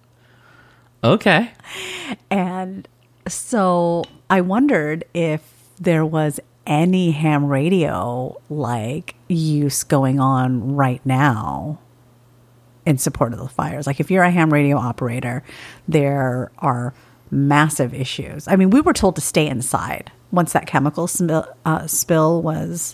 Okay. And so I wondered if there was any ham radio like use going on right now in support of the fires. Like if you're a ham radio operator, there are massive issues. I mean, we were told to stay inside once that chemical spill was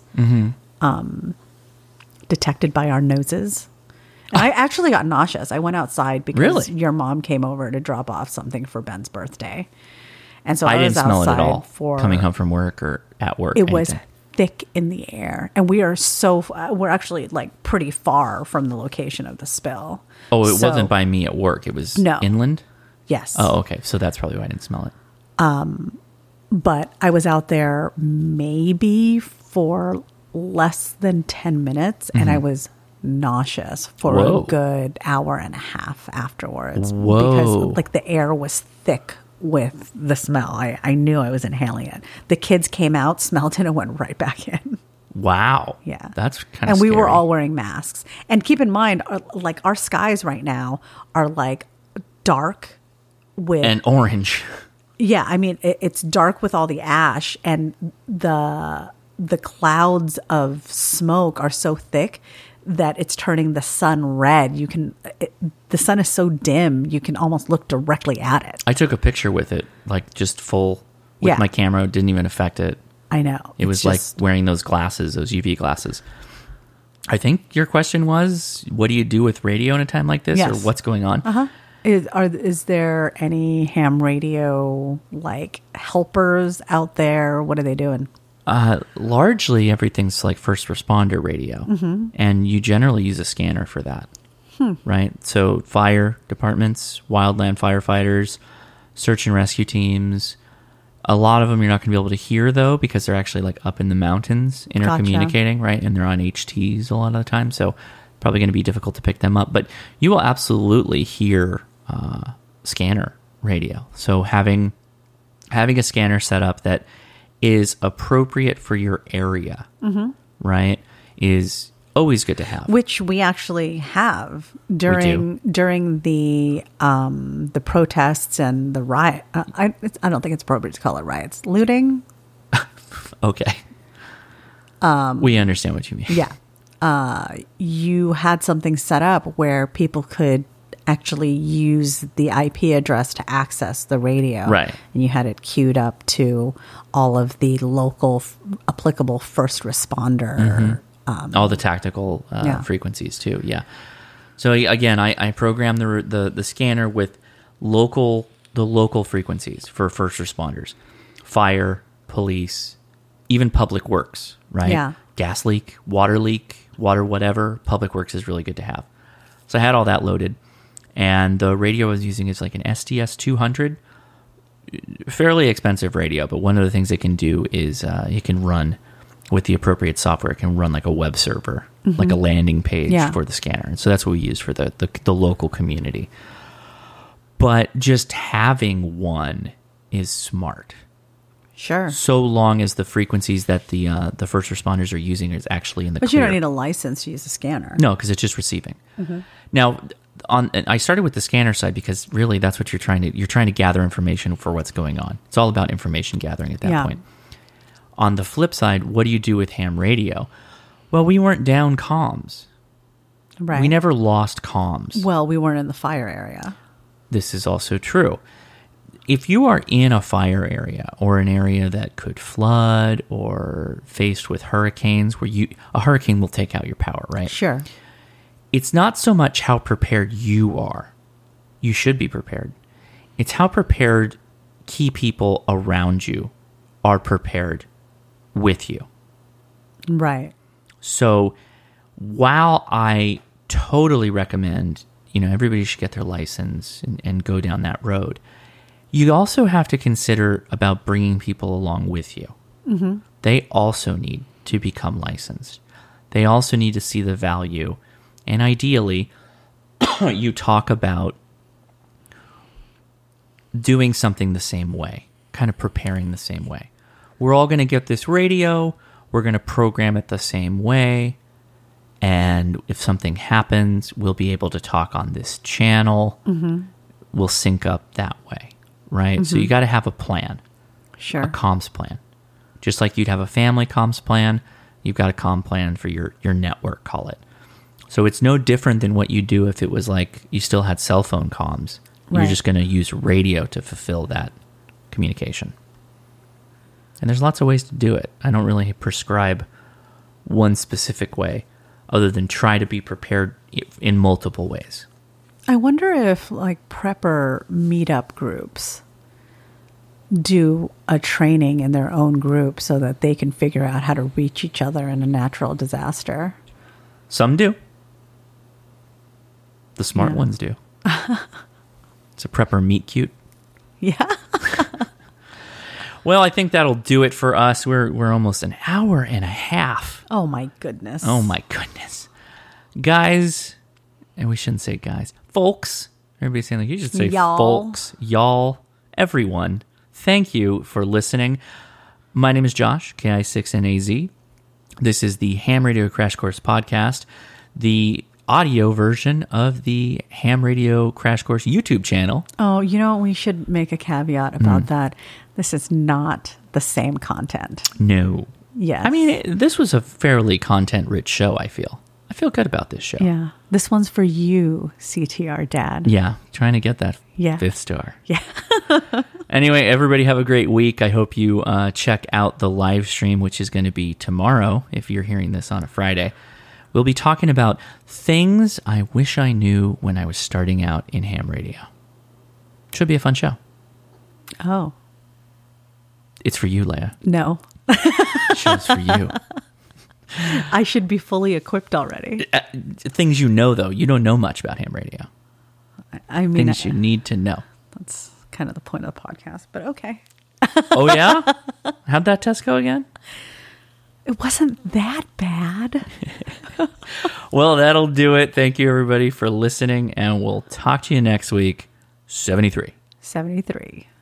detected by our noses. And I actually got nauseous. I went outside because your mom came over to drop off something for Ben's birthday. And so I didn't was smell it at all for coming home from work or at work. It was thick in the air. And we're actually like pretty far from the location of the spill. Oh, it wasn't by me at work. It was inland? Yes. Oh, okay. So that's probably why I didn't smell it. But I was out there maybe for less than 10 minutes and I was nauseous for a good hour and a half afterwards. Because like the air was thick with the smell. I knew I was inhaling it. The kids came out, smelled it, and went right back in. Wow. Yeah. That's kind of And scary. we were all wearing masks. And keep in mind, like our skies right now are like dark with... And orange. Yeah, I mean, it's dark with all the ash, and the clouds of smoke are so thick that it's turning the sun red. The sun is so dim, you can almost look directly at it. I took a picture with it, like just full with my camera. It didn't even affect it. I know. It was like wearing those glasses, those UV glasses. I think your question was, what do you do with radio in a time like this, or what's going on? Uh-huh. Is there any ham radio like helpers out there? What are they doing? Largely everything's like first responder radio, and you generally use a scanner for that, right? So fire departments, wildland firefighters, search and rescue teams. A lot of them you're not going to be able to hear though, because they're actually like up in the mountains intercommunicating, right? And they're on HTs a lot of the time, so probably going to be difficult to pick them up. But you will absolutely hear scanner radio. So having a scanner set up that is appropriate for your area, right, is always good to have. Which we actually have during the protests and the riot. I don't think it's appropriate to call it riots. Looting. Okay. We understand what you mean. Yeah. You had something set up where people could actually use the IP address to access the radio. Right. And you had it queued up to all of the local applicable first responder. All the tactical frequencies too. Yeah. So again, I programmed the scanner with the local frequencies for first responders, fire, police, even public works, right? Yeah. Gas leak, water whatever. Public works is really good to have. So I had all that loaded. And the radio I was using is like an SDS 200, fairly expensive radio. But one of the things it can do is it can run with the appropriate software. It can run like a web server, like a landing page for the scanner. And so that's what we use for the local community. But just having one is smart. Sure. So long as the frequencies that the first responders are using is actually in the clear. But you don't need a license to use a scanner. No, because it's just receiving. Now, I started with the scanner side because really that's what you're trying to gather information for what's going on. It's all about information gathering at that point. On the flip side, what do you do with ham radio? Well, we weren't down comms. Right. We never lost comms. Well, we weren't in the fire area. This is also true. If you are in a fire area or an area that could flood or faced with hurricanes, a hurricane will take out your power, right? Sure. It's not so much how prepared you are. You should be prepared. It's how prepared key people around you are prepared with you. Right. So while I totally recommend, everybody should get their license and go down that road, you also have to consider about bringing people along with you. They also need to become licensed. They also need to see the value. And ideally, you talk about doing something the same way, kind of preparing the same way. We're all going to get this radio. We're going to program it the same way. And if something happens, we'll be able to talk on this channel. will sync up that way, right? So you got to have a plan, Sure. a comms plan. Just like you'd have a family comms plan, you've got a comm plan for your network, call it. So it's no different than what you do if it was like you still had cell phone comms. You're Right. just going to use radio to fulfill that communication. And there's lots of ways to do it. I don't really prescribe one specific way other than try to be prepared in multiple ways. I wonder if like prepper meetup groups do a training in their own group so that they can figure out how to reach each other in a natural disaster. Some do. The smart Yeah. ones do. It's a prepper meet cute. Yeah. Well, I think that'll do it for us. We're almost an hour and a half. Oh my goodness. Oh my goodness. Guys, and we shouldn't say guys. Folks. Everybody's saying like you should say Y'all. folks, y'all, everyone. Thank you for listening. My name is Josh, KI6NAZ. This is the Ham Radio Crash Course podcast, the audio version of the Ham Radio Crash Course YouTube channel. Oh, you know, we should make a caveat about that. This is not the same content. No. Yes. I mean, this was a fairly content-rich show, I feel. I feel good about this show. Yeah. This one's for you, CTR Dad. Yeah, trying to get that Yeah. 5th star. Yeah. Anyway, everybody have a great week. I hope you check out the live stream, which is going to be tomorrow, if you're hearing this on a Friday. We'll be talking about things I wish I knew when I was starting out in ham radio. Should be a fun show. Oh, It's for you, Leia. no. The show's for you. I should be fully equipped already. Things you know, though. You don't know much about ham radio. I mean, Things you need to know. that's kind of the point of the podcast, but okay. Oh, yeah? How'd that test go again? It wasn't that bad. Well, that'll do it. Thank you, everybody, for listening, and we'll talk to you next week. 73. 73.